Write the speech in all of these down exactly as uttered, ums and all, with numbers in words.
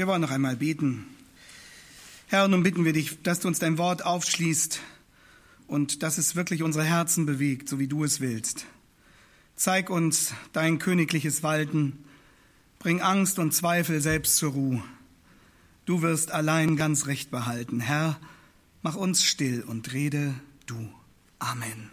Wir wollen noch einmal beten. Herr, nun bitten wir dich, dass du uns dein Wort aufschließt und dass es wirklich unsere Herzen bewegt, so wie du es willst. Zeig uns dein königliches Walten. Bring Angst und Zweifel selbst zur Ruhe. Du wirst allein ganz Recht behalten. Herr, mach uns still und rede du. Amen.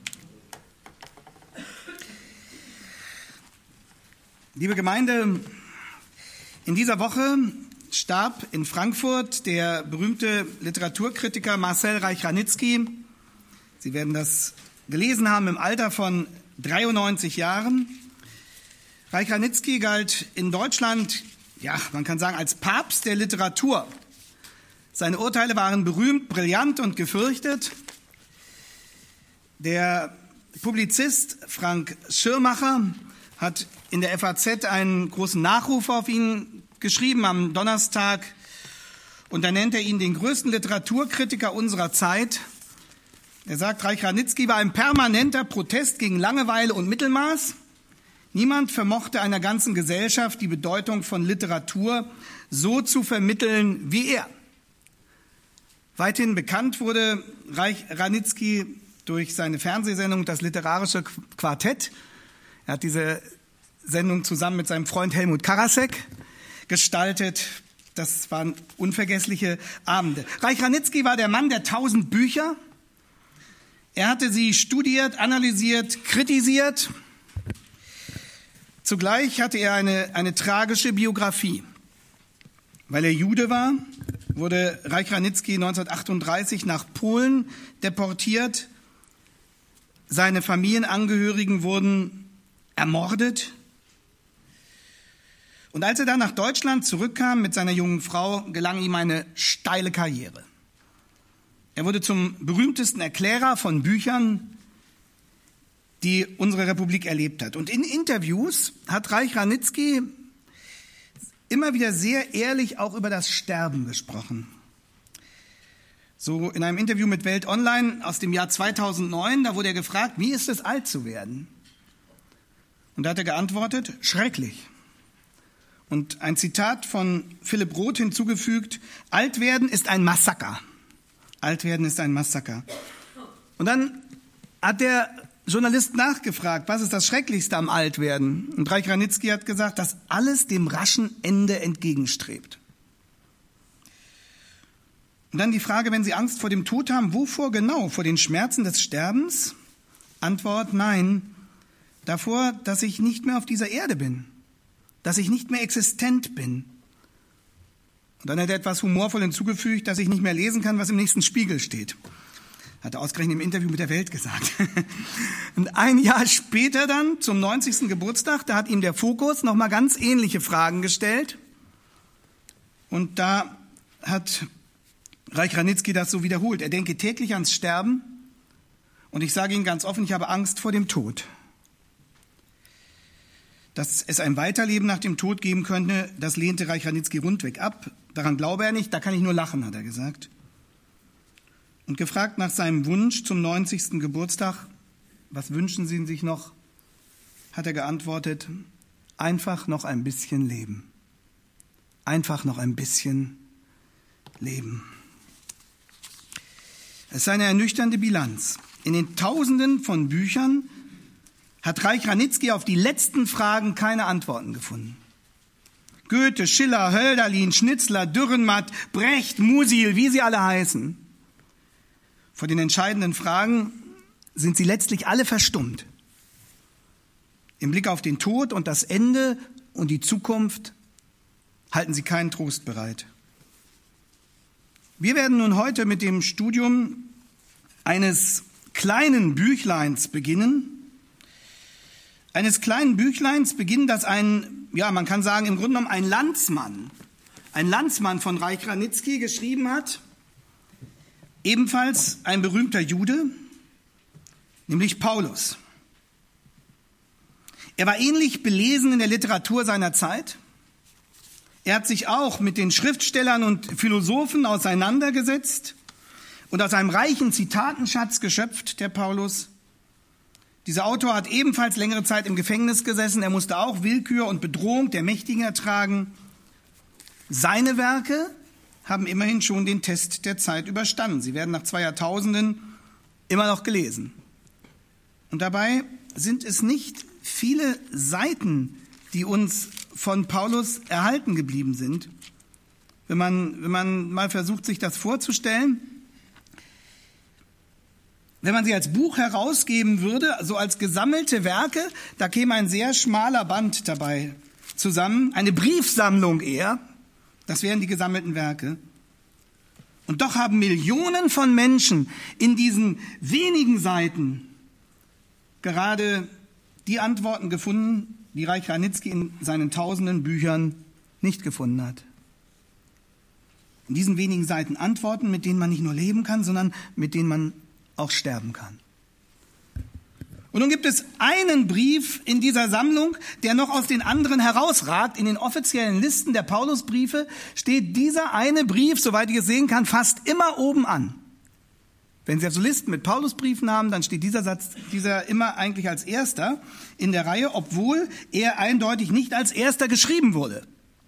Liebe Gemeinde, in dieser Woche starb in Frankfurt der berühmte Literaturkritiker Marcel Reich-Ranitzky. Sie werden das gelesen haben im Alter von dreiundneunzig Jahren. Reich-Ranitzky galt in Deutschland, ja, man kann sagen, als Papst der Literatur. Seine Urteile waren berühmt, brillant und gefürchtet. Der Publizist Frank Schirmacher hat in der F A Z einen großen Nachruf auf ihn geschrieben am Donnerstag. Und da nennt er ihn den größten Literaturkritiker unserer Zeit. Er sagt, Reich-Ranitzky war ein permanenter Protest gegen Langeweile und Mittelmaß. Niemand vermochte einer ganzen Gesellschaft die Bedeutung von Literatur so zu vermitteln wie er. Weithin bekannt wurde Reich-Ranitzky durch seine Fernsehsendung Das literarische Quartett. Er hat diese Sendung zusammen mit seinem Freund Helmut Karasek gestaltet. Das waren unvergessliche Abende. Reich-Ranitzky war der Mann der tausend Bücher. Er hatte sie studiert, analysiert, kritisiert. Zugleich hatte er eine, eine tragische Biografie. Weil er Jude war, wurde Reich-Ranitzky neunzehnhundertachtunddreißig nach Polen deportiert. Seine Familienangehörigen wurden ermordet. Und als er dann nach Deutschland zurückkam mit seiner jungen Frau, gelang ihm eine steile Karriere. Er wurde zum berühmtesten Erklärer von Büchern, die unsere Republik erlebt hat. Und in Interviews hat Reich-Ranitzky immer wieder sehr ehrlich auch über das Sterben gesprochen. So in einem Interview mit Welt Online aus dem Jahr zweitausendneun, da wurde er gefragt, wie ist es, alt zu werden? Und da hat er geantwortet, schrecklich. Und ein Zitat von Philipp Roth hinzugefügt, alt werden ist ein Massaker. Alt werden ist ein Massaker. Und dann hat der Journalist nachgefragt, was ist das Schrecklichste am Altwerden? Und Reich-Ranitzky hat gesagt, dass alles dem raschen Ende entgegenstrebt. Und dann die Frage, wenn Sie Angst vor dem Tod haben, wovor genau? Vor den Schmerzen des Sterbens? Antwort, nein, davor, dass ich nicht mehr auf dieser Erde bin, dass ich nicht mehr existent bin. Und dann hat er etwas humorvoll hinzugefügt, dass ich nicht mehr lesen kann, was im nächsten Spiegel steht. Hat er ausgerechnet im Interview mit der Welt gesagt. Und ein Jahr später dann, zum neunzigsten Geburtstag, da hat ihm der Fokus nochmal ganz ähnliche Fragen gestellt. Und da hat Reich-Ranitzky das so wiederholt. Er denke täglich ans Sterben. Und ich sage Ihnen ganz offen, ich habe Angst vor dem Tod. Dass es ein Weiterleben nach dem Tod geben könnte, das lehnte Reich-Ranitzky rundweg ab. Daran glaube er nicht, da kann ich nur lachen, hat er gesagt. Und gefragt nach seinem Wunsch zum neunzigsten Geburtstag, was wünschen Sie sich noch, hat er geantwortet, einfach noch ein bisschen leben. Einfach noch ein bisschen leben. Es ist eine ernüchternde Bilanz. In den Tausenden von Büchern hat Reich-Ranitzky auf die letzten Fragen keine Antworten gefunden. Goethe, Schiller, Hölderlin, Schnitzler, Dürrenmatt, Brecht, Musil, wie sie alle heißen. Vor den entscheidenden Fragen sind sie letztlich alle verstummt. Im Blick auf den Tod und das Ende und die Zukunft halten sie keinen Trost bereit. Wir werden nun heute mit dem Studium eines kleinen Büchleins beginnen. Eines kleinen Büchleins beginnen, das ein, ja, man kann sagen, im Grunde genommen ein Landsmann, ein Landsmann von Reich-Ranitzky geschrieben hat. Ebenfalls ein berühmter Jude, nämlich Paulus. Er war ähnlich belesen in der Literatur seiner Zeit. Er hat sich auch mit den Schriftstellern und Philosophen auseinandergesetzt und aus einem reichen Zitatenschatz geschöpft, der Paulus. Dieser Autor hat ebenfalls längere Zeit im Gefängnis gesessen. Er musste auch Willkür und Bedrohung der Mächtigen ertragen. Seine Werke haben immerhin schon den Test der Zeit überstanden. Sie werden nach zwei Jahrtausenden immer noch gelesen. Und dabei sind es nicht viele Seiten, die uns von Paulus erhalten geblieben sind. Wenn man, wenn man mal versucht, sich das vorzustellen, wenn man sie als Buch herausgeben würde, so als gesammelte Werke, da käme ein sehr schmaler Band dabei zusammen, eine Briefsammlung eher. Das wären die gesammelten Werke. Und doch haben Millionen von Menschen in diesen wenigen Seiten gerade die Antworten gefunden, die Reich Ranitzky in seinen tausenden Büchern nicht gefunden hat. In diesen wenigen Seiten Antworten, mit denen man nicht nur leben kann, sondern mit denen man auch sterben kann. Und nun gibt es einen Brief in dieser Sammlung, der noch aus den anderen herausragt. In den offiziellen Listen der Paulusbriefe steht dieser eine Brief, soweit ich es sehen kann, fast immer oben an. Wenn Sie also Listen mit Paulusbriefen haben, dann steht dieser Satz, dieser immer eigentlich als erster in der Reihe, obwohl er eindeutig nicht als erster geschrieben wurde.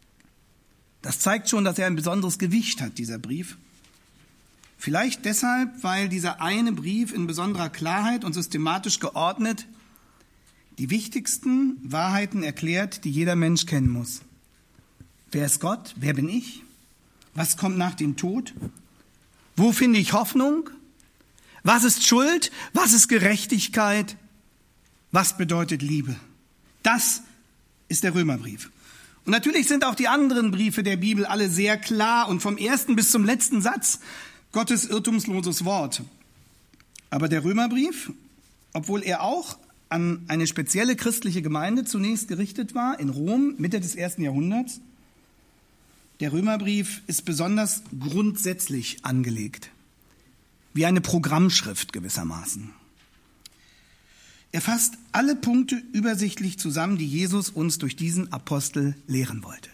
Das zeigt schon, dass er ein besonderes Gewicht hat, dieser Brief. Vielleicht deshalb, weil dieser eine Brief in besonderer Klarheit und systematisch geordnet die wichtigsten Wahrheiten erklärt, die jeder Mensch kennen muss. Wer ist Gott? Wer bin ich? Was kommt nach dem Tod? Wo finde ich Hoffnung? Was ist Schuld? Was ist Gerechtigkeit? Was bedeutet Liebe? Das ist der Römerbrief. Und natürlich sind auch die anderen Briefe der Bibel alle sehr klar und vom ersten bis zum letzten Satz Gottes irrtumsloses Wort. Aber der Römerbrief, obwohl er auch an eine spezielle christliche Gemeinde zunächst gerichtet war, in Rom, Mitte des ersten Jahrhunderts, der Römerbrief ist besonders grundsätzlich angelegt, wie eine Programmschrift gewissermaßen. Er fasst alle Punkte übersichtlich zusammen, die Jesus uns durch diesen Apostel lehren wollte.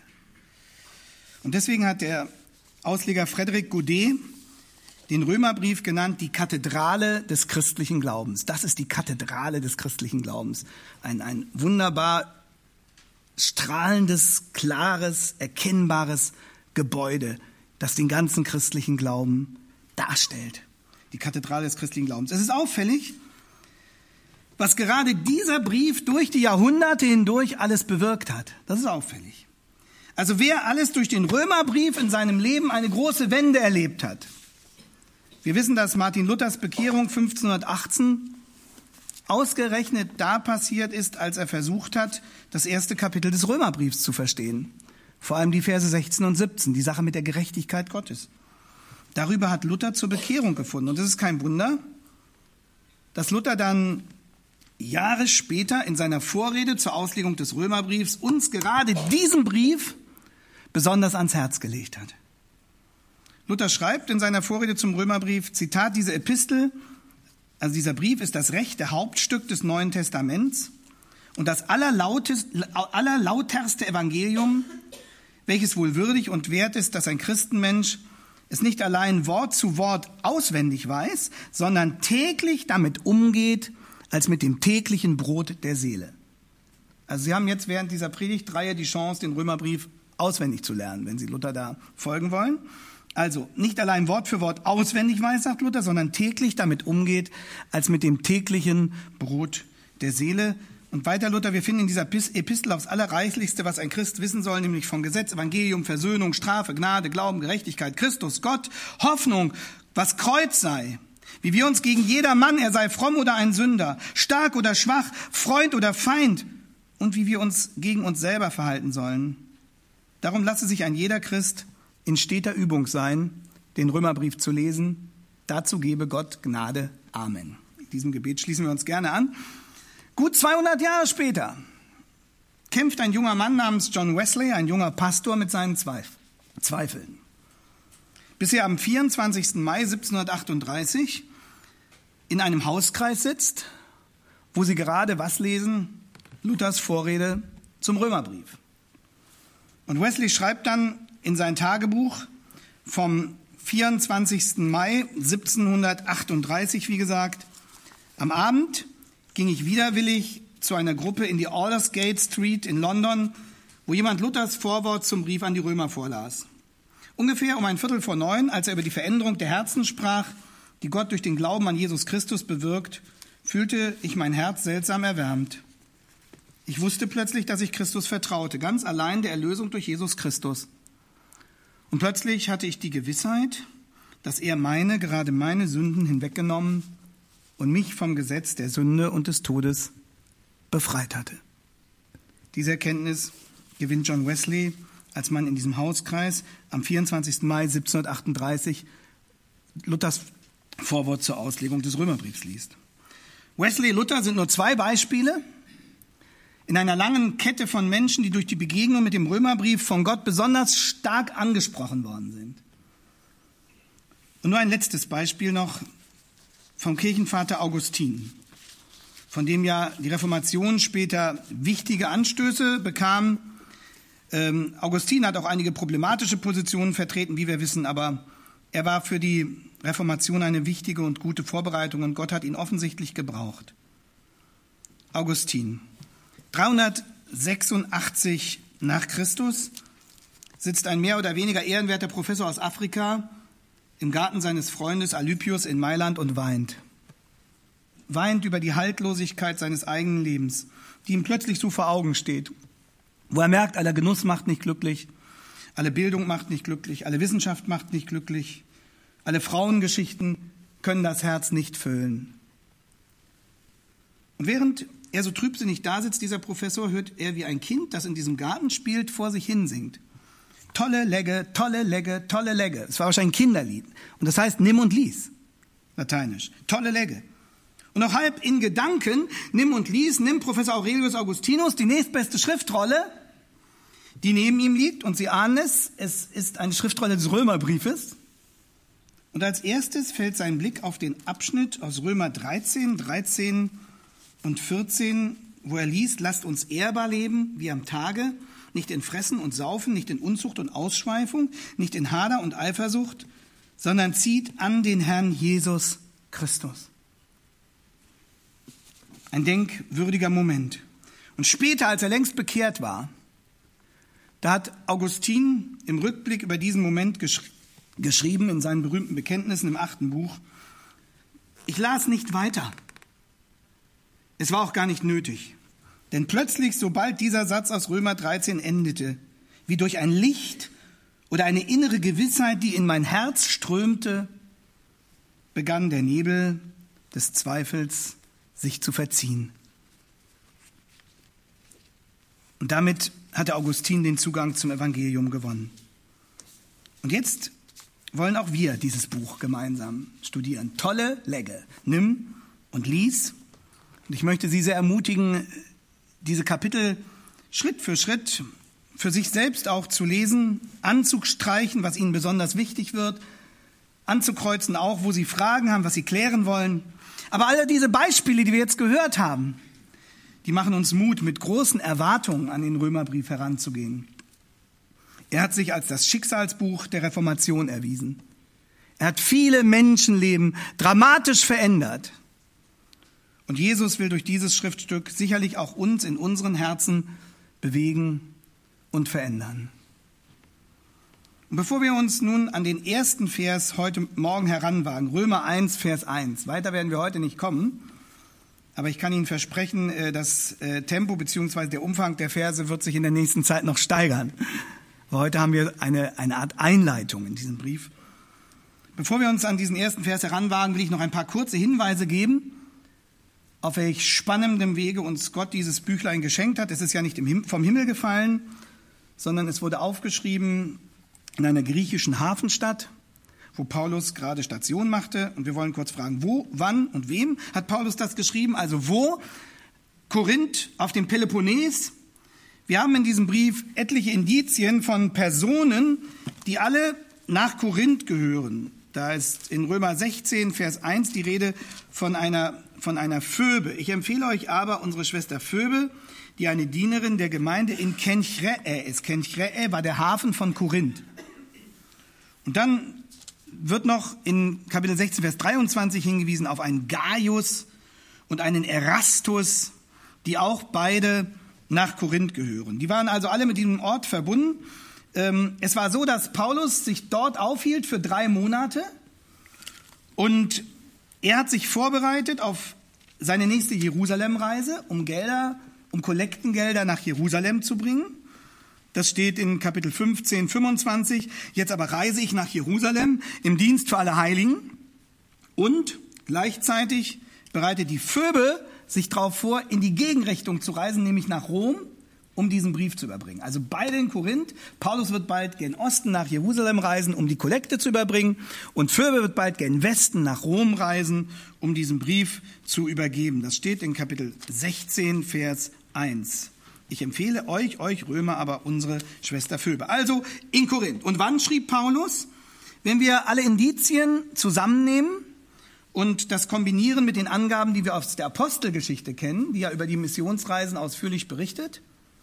Und deswegen hat der Ausleger Frédéric Godet den Römerbrief genannt, die Kathedrale des christlichen Glaubens. Das ist die Kathedrale des christlichen Glaubens. Ein, ein wunderbar strahlendes, klares, erkennbares Gebäude, das den ganzen christlichen Glauben darstellt. Die Kathedrale des christlichen Glaubens. Es ist auffällig, was gerade dieser Brief durch die Jahrhunderte hindurch alles bewirkt hat. Das ist auffällig. Also wer alles durch den Römerbrief in seinem Leben eine große Wende erlebt hat. Wir wissen, dass Martin Luthers Bekehrung fünfzehnhundertachtzehn ausgerechnet da passiert ist, als er versucht hat, das erste Kapitel des Römerbriefs zu verstehen. Vor allem die Verse sechzehn und siebzehn, die Sache mit der Gerechtigkeit Gottes. Darüber hat Luther zur Bekehrung gefunden. Und es ist kein Wunder, dass Luther dann Jahre später in seiner Vorrede zur Auslegung des Römerbriefs uns gerade diesen Brief besonders ans Herz gelegt hat. Luther schreibt in seiner Vorrede zum Römerbrief, Zitat, diese Epistel, also dieser Brief ist das rechte Hauptstück des Neuen Testaments und das allerlauterste Evangelium, welches wohl würdig und wert ist, dass ein Christenmensch es nicht allein Wort zu Wort auswendig weiß, sondern täglich damit umgeht, als mit dem täglichen Brot der Seele. Also Sie haben jetzt während dieser Predigtreihe die Chance, den Römerbrief auswendig zu lernen, wenn Sie Luther da folgen wollen. Also nicht allein Wort für Wort auswendig weiß, sagt Luther, sondern täglich damit umgeht, als mit dem täglichen Brot der Seele. Und weiter Luther, wir finden in dieser Epistel aufs Allerreichlichste, was ein Christ wissen soll, nämlich von Gesetz, Evangelium, Versöhnung, Strafe, Gnade, Glauben, Gerechtigkeit, Christus, Gott, Hoffnung, was Kreuz sei, wie wir uns gegen jedermann, er sei fromm oder ein Sünder, stark oder schwach, Freund oder Feind, und wie wir uns gegen uns selber verhalten sollen. Darum lasse sich ein jeder Christ in steter Übung sein, den Römerbrief zu lesen. Dazu gebe Gott Gnade. Amen. In diesem Gebet schließen wir uns gerne an. Gut zweihundert Jahre später kämpft ein junger Mann namens John Wesley, ein junger Pastor, mit seinen Zweifeln. Bis er am vierundzwanzigsten Mai siebzehnhundertachtunddreißig in einem Hauskreis sitzt, wo sie gerade was lesen? Luthers Vorrede zum Römerbrief. Und Wesley schreibt dann in sein Tagebuch vom vierundzwanzigsten Mai siebzehnhundertachtunddreißig, wie gesagt, am Abend ging ich widerwillig zu einer Gruppe in die Aldersgate Street in London, wo jemand Luthers Vorwort zum Brief an die Römer vorlas. Ungefähr um ein Viertel vor neun, als er über die Veränderung der Herzen sprach, die Gott durch den Glauben an Jesus Christus bewirkt, fühlte ich mein Herz seltsam erwärmt. Ich wusste plötzlich, dass ich Christus vertraute, ganz allein der Erlösung durch Jesus Christus. Und plötzlich hatte ich die Gewissheit, dass er meine, gerade meine Sünden hinweggenommen und mich vom Gesetz der Sünde und des Todes befreit hatte. Diese Erkenntnis gewinnt John Wesley, als man in diesem Hauskreis am vierundzwanzigsten Mai siebzehnhundertachtunddreißig Luthers Vorwort zur Auslegung des Römerbriefs liest. Wesley, Luther sind nur zwei Beispiele in einer langen Kette von Menschen, die durch die Begegnung mit dem Römerbrief von Gott besonders stark angesprochen worden sind. Und nur ein letztes Beispiel noch vom Kirchenvater Augustin, von dem ja die Reformation später wichtige Anstöße bekam. Ähm, Augustin hat auch einige problematische Positionen vertreten, wie wir wissen, aber er war für die Reformation eine wichtige und gute Vorbereitung und Gott hat ihn offensichtlich gebraucht. Augustin. dreihundertsechsundachtzig nach Christus sitzt ein mehr oder weniger ehrenwerter Professor aus Afrika im Garten seines Freundes Alypius in Mailand und weint. Weint über die Haltlosigkeit seines eigenen Lebens, die ihm plötzlich so vor Augen steht. Wo er merkt, aller Genuss macht nicht glücklich, alle Bildung macht nicht glücklich, alle Wissenschaft macht nicht glücklich, alle Frauengeschichten können das Herz nicht füllen. Und während er so trübsinnig da sitzt, dieser Professor, hört er, wie ein Kind, das in diesem Garten spielt, vor sich hin singt. Tolle Legge, tolle Legge, tolle Legge. Es war wahrscheinlich ein Kinderlied. Und das heißt, nimm und lies. Lateinisch. Tolle Legge. Und noch halb in Gedanken, nimm und lies, nimmt Professor Aurelius Augustinus die nächstbeste Schriftrolle, die neben ihm liegt. Und Sie ahnen es, es ist eine Schriftrolle des Römerbriefes. Und als erstes fällt sein Blick auf den Abschnitt aus Römer dreizehn, dreizehn und vierzehn, wo er liest, lasst uns ehrbar leben, wie am Tage, nicht in Fressen und Saufen, nicht in Unzucht und Ausschweifung, nicht in Hader und Eifersucht, sondern zieht an den Herrn Jesus Christus. Ein denkwürdiger Moment. Und später, als er längst bekehrt war, da hat Augustin im Rückblick über diesen Moment gesch- geschrieben, in seinen berühmten Bekenntnissen im achten Buch, ich las nicht weiter. Es war auch gar nicht nötig. Denn plötzlich, sobald dieser Satz aus Römer dreizehn endete, wie durch ein Licht oder eine innere Gewissheit, die in mein Herz strömte, begann der Nebel des Zweifels sich zu verziehen. Und damit hatte Augustin den Zugang zum Evangelium gewonnen. Und jetzt wollen auch wir dieses Buch gemeinsam studieren. Tolle Legge. Nimm und lies. Und ich möchte Sie sehr ermutigen, diese Kapitel Schritt für Schritt für sich selbst auch zu lesen, anzustreichen, was Ihnen besonders wichtig wird, anzukreuzen auch, wo Sie Fragen haben, was Sie klären wollen. Aber alle diese Beispiele, die wir jetzt gehört haben, die machen uns Mut, mit großen Erwartungen an den Römerbrief heranzugehen. Er hat sich als das Schicksalsbuch der Reformation erwiesen. Er hat viele Menschenleben dramatisch verändert. Und Jesus will durch dieses Schriftstück sicherlich auch uns in unseren Herzen bewegen und verändern. Und bevor wir uns nun an den ersten Vers heute Morgen heranwagen, Römer eins, Vers eins, weiter werden wir heute nicht kommen, aber ich kann Ihnen versprechen, das Tempo bzw. der Umfang der Verse wird sich in der nächsten Zeit noch steigern. Aber heute haben wir eine, eine Art Einleitung in diesem Brief. Bevor wir uns an diesen ersten Vers heranwagen, will ich noch ein paar kurze Hinweise geben, auf welch spannendem Wege uns Gott dieses Büchlein geschenkt hat. Es ist ja nicht vom Himmel gefallen, sondern es wurde aufgeschrieben in einer griechischen Hafenstadt, wo Paulus gerade Station machte. Und wir wollen kurz fragen, wo, wann und wem hat Paulus das geschrieben? Also wo? Korinth auf dem Peloponnes. Wir haben in diesem Brief etliche Indizien von Personen, die alle nach Korinth gehören. Da ist in Römer sechzehn, Vers eins die Rede von einer, von einer Phoebe. Ich empfehle euch aber unsere Schwester Phoebe, die eine Dienerin der Gemeinde in Kenchreä ist. Kenchreä war der Hafen von Korinth. Und dann wird noch in Kapitel sechzehn, Vers dreiundzwanzig hingewiesen auf einen Gaius und einen Erastus, die auch beide nach Korinth gehören. Die waren also alle mit diesem Ort verbunden. Es war so, dass Paulus sich dort aufhielt für drei Monate und er hat sich vorbereitet auf seine nächste Jerusalem-Reise, um Gelder, um Kollektengelder nach Jerusalem zu bringen. Das steht in Kapitel fünfzehn, fünfundzwanzig. Jetzt aber reise ich nach Jerusalem im Dienst für alle Heiligen. Und gleichzeitig bereitet die Phoebe sich darauf vor, in die Gegenrichtung zu reisen, nämlich nach Rom, um diesen Brief zu überbringen. Also beide in Korinth. Paulus wird bald gen Osten nach Jerusalem reisen, um die Kollekte zu überbringen. Und Phoebe wird bald gen Westen nach Rom reisen, um diesen Brief zu übergeben. Das steht in Kapitel sechzehn, Vers eins. Ich empfehle euch, euch Römer, aber unsere Schwester Phoebe. Also in Korinth. Und wann schrieb Paulus? Wenn wir alle Indizien zusammennehmen und das kombinieren mit den Angaben, die wir aus der Apostelgeschichte kennen, die ja über die Missionsreisen ausführlich berichtet,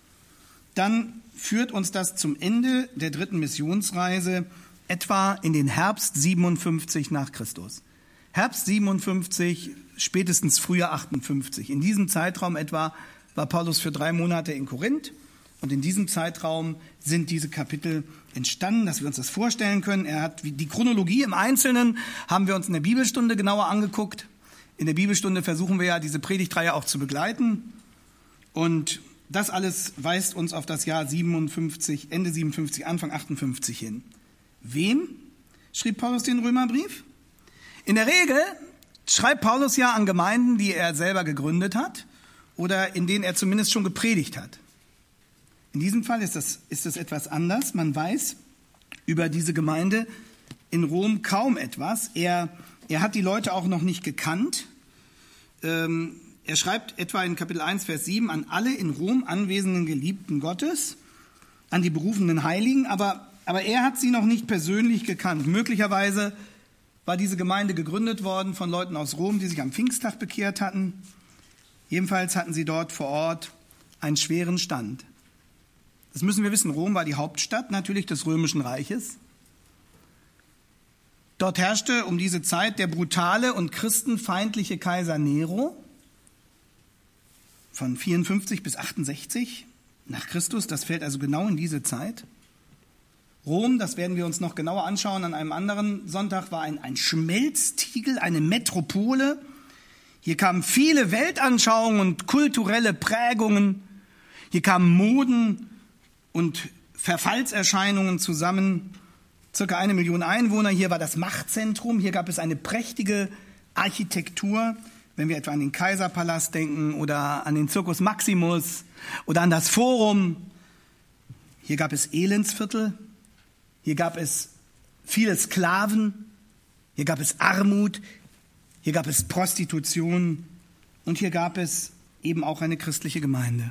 dann führt uns das zum Ende der dritten Missionsreise, etwa in den Herbst siebenundfünfzig nach Christus. Herbst siebenundfünfzig, spätestens Frühjahr achtundfünfzig. In diesem Zeitraum etwa war Paulus für drei Monate in Korinth und in diesem Zeitraum sind diese Kapitel entstanden, dass wir uns das vorstellen können. Er hat die Chronologie im Einzelnen, haben wir uns in der Bibelstunde genauer angeguckt. In der Bibelstunde versuchen wir ja, diese Predigtreihe auch zu begleiten. Und das alles weist uns auf das Jahr siebenundfünfzig, Ende siebenundfünfzig, Anfang achtundfünfzig hin. Wem schrieb Paulus den Römerbrief? In der Regel schreibt Paulus ja an Gemeinden, die er selber gegründet hat oder in denen er zumindest schon gepredigt hat. In diesem Fall ist das, ist das etwas anders. Man weiß über diese Gemeinde in Rom kaum etwas. Er, er hat die Leute auch noch nicht gekannt. Ähm, er schreibt etwa in Kapitel eins, Vers sieben, an alle in Rom anwesenden Geliebten Gottes, an die berufenen Heiligen, aber, aber er hat sie noch nicht persönlich gekannt. Möglicherweise war diese Gemeinde gegründet worden von Leuten aus Rom, die sich am Pfingsttag bekehrt hatten. Jedenfalls hatten sie dort vor Ort einen schweren Stand. Das müssen wir wissen, Rom war die Hauptstadt natürlich des Römischen Reiches. Dort herrschte um diese Zeit der brutale und christenfeindliche Kaiser Nero von vierundfünfzig bis achtundsechzig nach Christus. Das fällt also genau in diese Zeit. Rom, das werden wir uns noch genauer anschauen an einem anderen Sonntag, war ein, ein Schmelztiegel, eine Metropole. Hier kamen viele Weltanschauungen und kulturelle Prägungen. Hier kamen Moden und Verfallserscheinungen zusammen. Circa eine Million Einwohner. Hier war das Machtzentrum. Hier gab es eine prächtige Architektur. Wenn wir etwa an den Kaiserpalast denken oder an den Circus Maximus oder an das Forum. Hier gab es Elendsviertel. Hier gab es viele Sklaven. Hier gab es Armut. Hier gab es Prostitution. Und hier gab es eben auch eine christliche Gemeinde.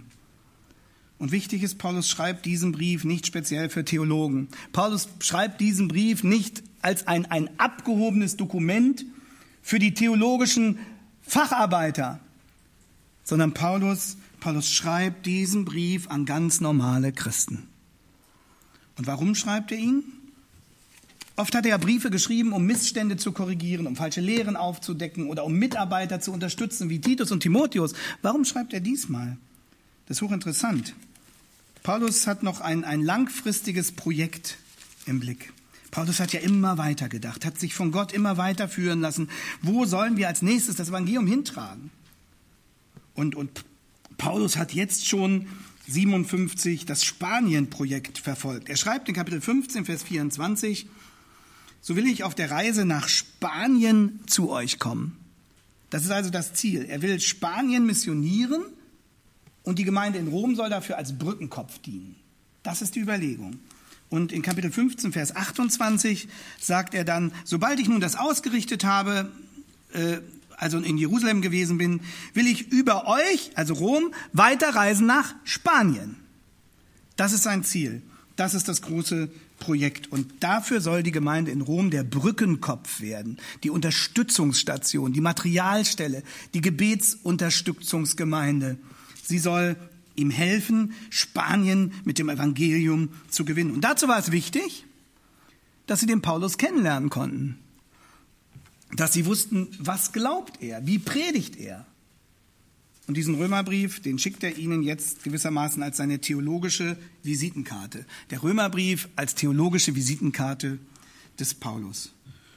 Und wichtig ist, Paulus schreibt diesen Brief nicht speziell für Theologen. Paulus schreibt diesen Brief nicht als ein, ein abgehobenes Dokument für die theologischen Facharbeiter, sondern Paulus, Paulus schreibt diesen Brief an ganz normale Christen. Und warum schreibt er ihn? Oft hat er ja Briefe geschrieben, um Missstände zu korrigieren, um falsche Lehren aufzudecken oder um Mitarbeiter zu unterstützen, wie Titus und Timotheus. Warum schreibt er diesmal? Das ist hochinteressant. Paulus hat noch ein, ein langfristiges Projekt im Blick. Paulus hat ja immer weiter gedacht, hat sich von Gott immer weiter führen lassen. Wo sollen wir als nächstes das Evangelium hintragen? Und, und Paulus hat jetzt schon siebenundfünfzig das Spanien-Projekt verfolgt. Er schreibt in Kapitel fünfzehn, Vers vierundzwanzig, so will ich auf der Reise nach Spanien zu euch kommen. Das ist also das Ziel. Er will Spanien missionieren und die Gemeinde in Rom soll dafür als Brückenkopf dienen. Das ist die Überlegung. Und in Kapitel fünfzehn, Vers achtundzwanzig sagt er dann, sobald ich nun das ausgerichtet habe, äh, also in Jerusalem gewesen bin, will ich über euch, also Rom, weiterreisen nach Spanien. Das ist sein Ziel. Das ist das große Projekt. Und dafür soll die Gemeinde in Rom der Brückenkopf werden, die Unterstützungsstation, die Materialstelle, die Gebetsunterstützungsgemeinde. Sie soll ihm helfen, Spanien mit dem Evangelium zu gewinnen. Und dazu war es wichtig, dass sie den Paulus kennenlernen konnten. Dass sie wussten, was glaubt er, wie predigt er. Und diesen Römerbrief, den schickt er ihnen jetzt gewissermaßen als seine theologische Visitenkarte. Der Römerbrief als theologische Visitenkarte des Paulus.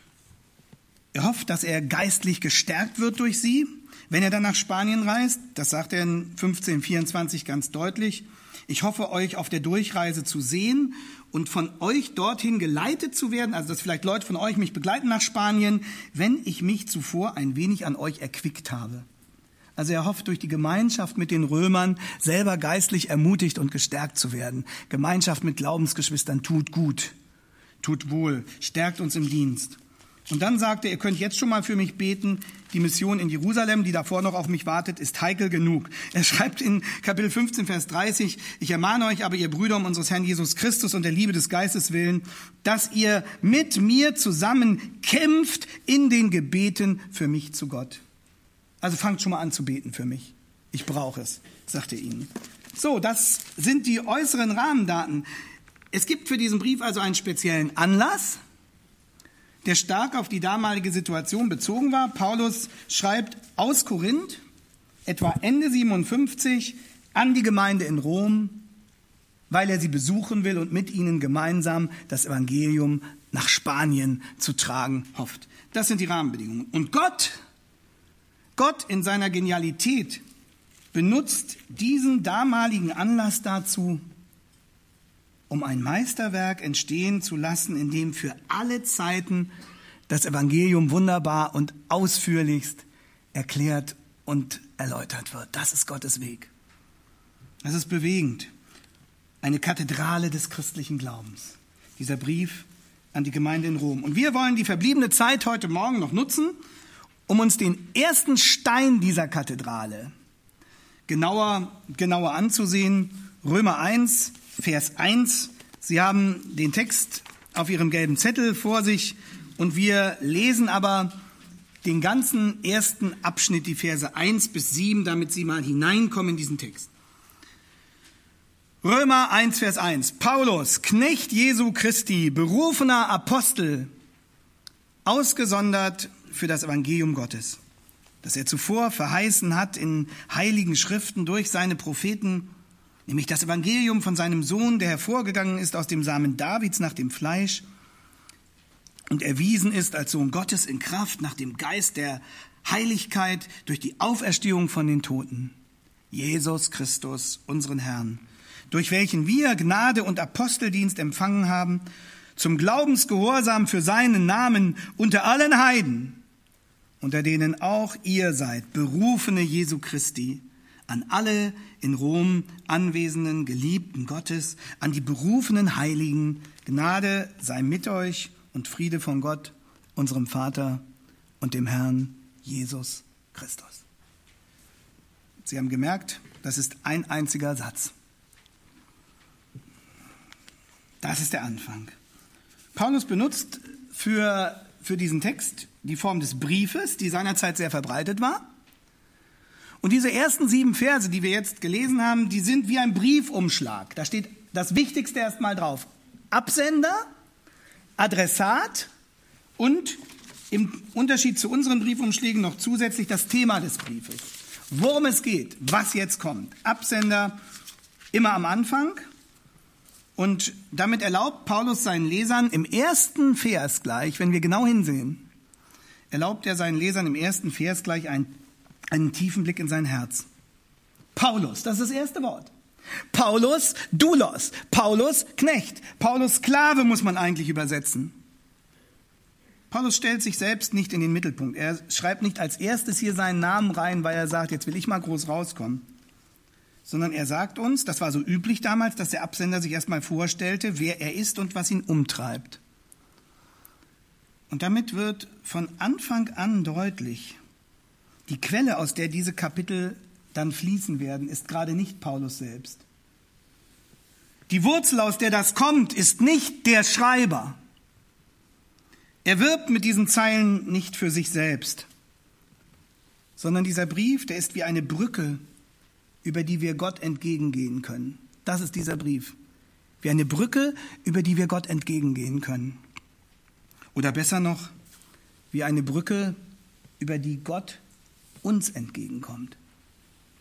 Er hofft, dass er geistlich gestärkt wird durch sie, wenn er dann nach Spanien reist. Das sagt er in fünfzehn vierundzwanzig ganz deutlich. Ich hoffe, euch auf der Durchreise zu sehen und von euch dorthin geleitet zu werden, also dass vielleicht Leute von euch mich begleiten nach Spanien, wenn ich mich zuvor ein wenig an euch erquickt habe. Also er hofft, durch die Gemeinschaft mit den Römern selber geistlich ermutigt und gestärkt zu werden. Gemeinschaft mit Glaubensgeschwistern tut gut, tut wohl, stärkt uns im Dienst. Und dann sagt er, ihr könnt jetzt schon mal für mich beten, die Mission in Jerusalem, die davor noch auf mich wartet, ist heikel genug. Er schreibt in Kapitel fünfzehn, Vers dreißig, ich ermahne euch aber, ihr Brüder, um unseres Herrn Jesus Christus und der Liebe des Geistes willen, dass ihr mit mir zusammen kämpft in den Gebeten für mich zu Gott. Also fangt schon mal an zu beten für mich. Ich brauche es, sagt er ihnen. So, das sind die äußeren Rahmendaten. Es gibt für diesen Brief also einen speziellen Anlass, der stark auf die damalige Situation bezogen war. Paulus schreibt aus Korinth, etwa Ende siebenundfünfzig, an die Gemeinde in Rom, weil er sie besuchen will und mit ihnen gemeinsam das Evangelium nach Spanien zu tragen hofft. Das sind die Rahmenbedingungen. Und Gott, Gott in seiner Genialität benutzt diesen damaligen Anlass dazu, um ein Meisterwerk entstehen zu lassen, in dem für alle Zeiten das Evangelium wunderbar und ausführlichst erklärt und erläutert wird. Das ist Gottes Weg. Das ist bewegend. Eine Kathedrale des christlichen Glaubens. Dieser Brief an die Gemeinde in Rom. Und wir wollen die verbliebene Zeit heute Morgen noch nutzen, um uns den ersten Stein dieser Kathedrale genauer, genauer anzusehen. Römer eins, Vers eins. Sie haben den Text auf Ihrem gelben Zettel vor sich und wir lesen aber den ganzen ersten Abschnitt, die Verse eins bis sieben, damit Sie mal hineinkommen in diesen Text. Römer eins, Vers eins. Paulus, Knecht Jesu Christi, berufener Apostel, ausgesondert für das Evangelium Gottes, das er zuvor verheißen hat in heiligen Schriften durch seine Propheten, nämlich das Evangelium von seinem Sohn, der hervorgegangen ist aus dem Samen Davids nach dem Fleisch und erwiesen ist als Sohn Gottes in Kraft nach dem Geist der Heiligkeit durch die Auferstehung von den Toten. Jesus Christus, unseren Herrn, durch welchen wir Gnade und Aposteldienst empfangen haben, zum Glaubensgehorsam für seinen Namen unter allen Heiden, unter denen auch ihr seid, Berufene Jesu Christi, an alle in Rom anwesenden Geliebten Gottes, an die berufenen Heiligen, Gnade sei mit euch und Friede von Gott, unserem Vater und dem Herrn Jesus Christus. Sie haben gemerkt, das ist ein einziger Satz. Das ist der Anfang. Paulus benutzt für, für diesen Text die Form des Briefes, die seinerzeit sehr verbreitet war. Und diese ersten sieben Verse, die wir jetzt gelesen haben, die sind wie ein Briefumschlag. Da steht das Wichtigste erstmal drauf. Absender, Adressat und im Unterschied zu unseren Briefumschlägen noch zusätzlich das Thema des Briefes. Worum es geht, was jetzt kommt. Absender immer am Anfang. Und damit erlaubt Paulus seinen Lesern im ersten Vers gleich, wenn wir genau hinsehen, erlaubt er seinen Lesern im ersten Vers gleich einen, einen tiefen Blick in sein Herz. Paulus, das ist das erste Wort. Paulus, Doulos. Paulus, Knecht. Paulus, Sklave muss man eigentlich übersetzen. Paulus stellt sich selbst nicht in den Mittelpunkt. Er schreibt nicht als erstes hier seinen Namen rein, weil er sagt, jetzt will ich mal groß rauskommen. Sondern er sagt uns, das war so üblich damals, dass der Absender sich erstmal vorstellte, wer er ist und was ihn umtreibt. Und damit wird von Anfang an deutlich, die Quelle, aus der diese Kapitel dann fließen werden, ist gerade nicht Paulus selbst. Die Wurzel, aus der das kommt, ist nicht der Schreiber. Er wirbt mit diesen Zeilen nicht für sich selbst, sondern dieser Brief, der ist wie eine Brücke, über die wir Gott entgegengehen können. Das ist dieser Brief. Wie eine Brücke, über die wir Gott entgegengehen können. Oder besser noch, wie eine Brücke, über die Gott uns entgegenkommt.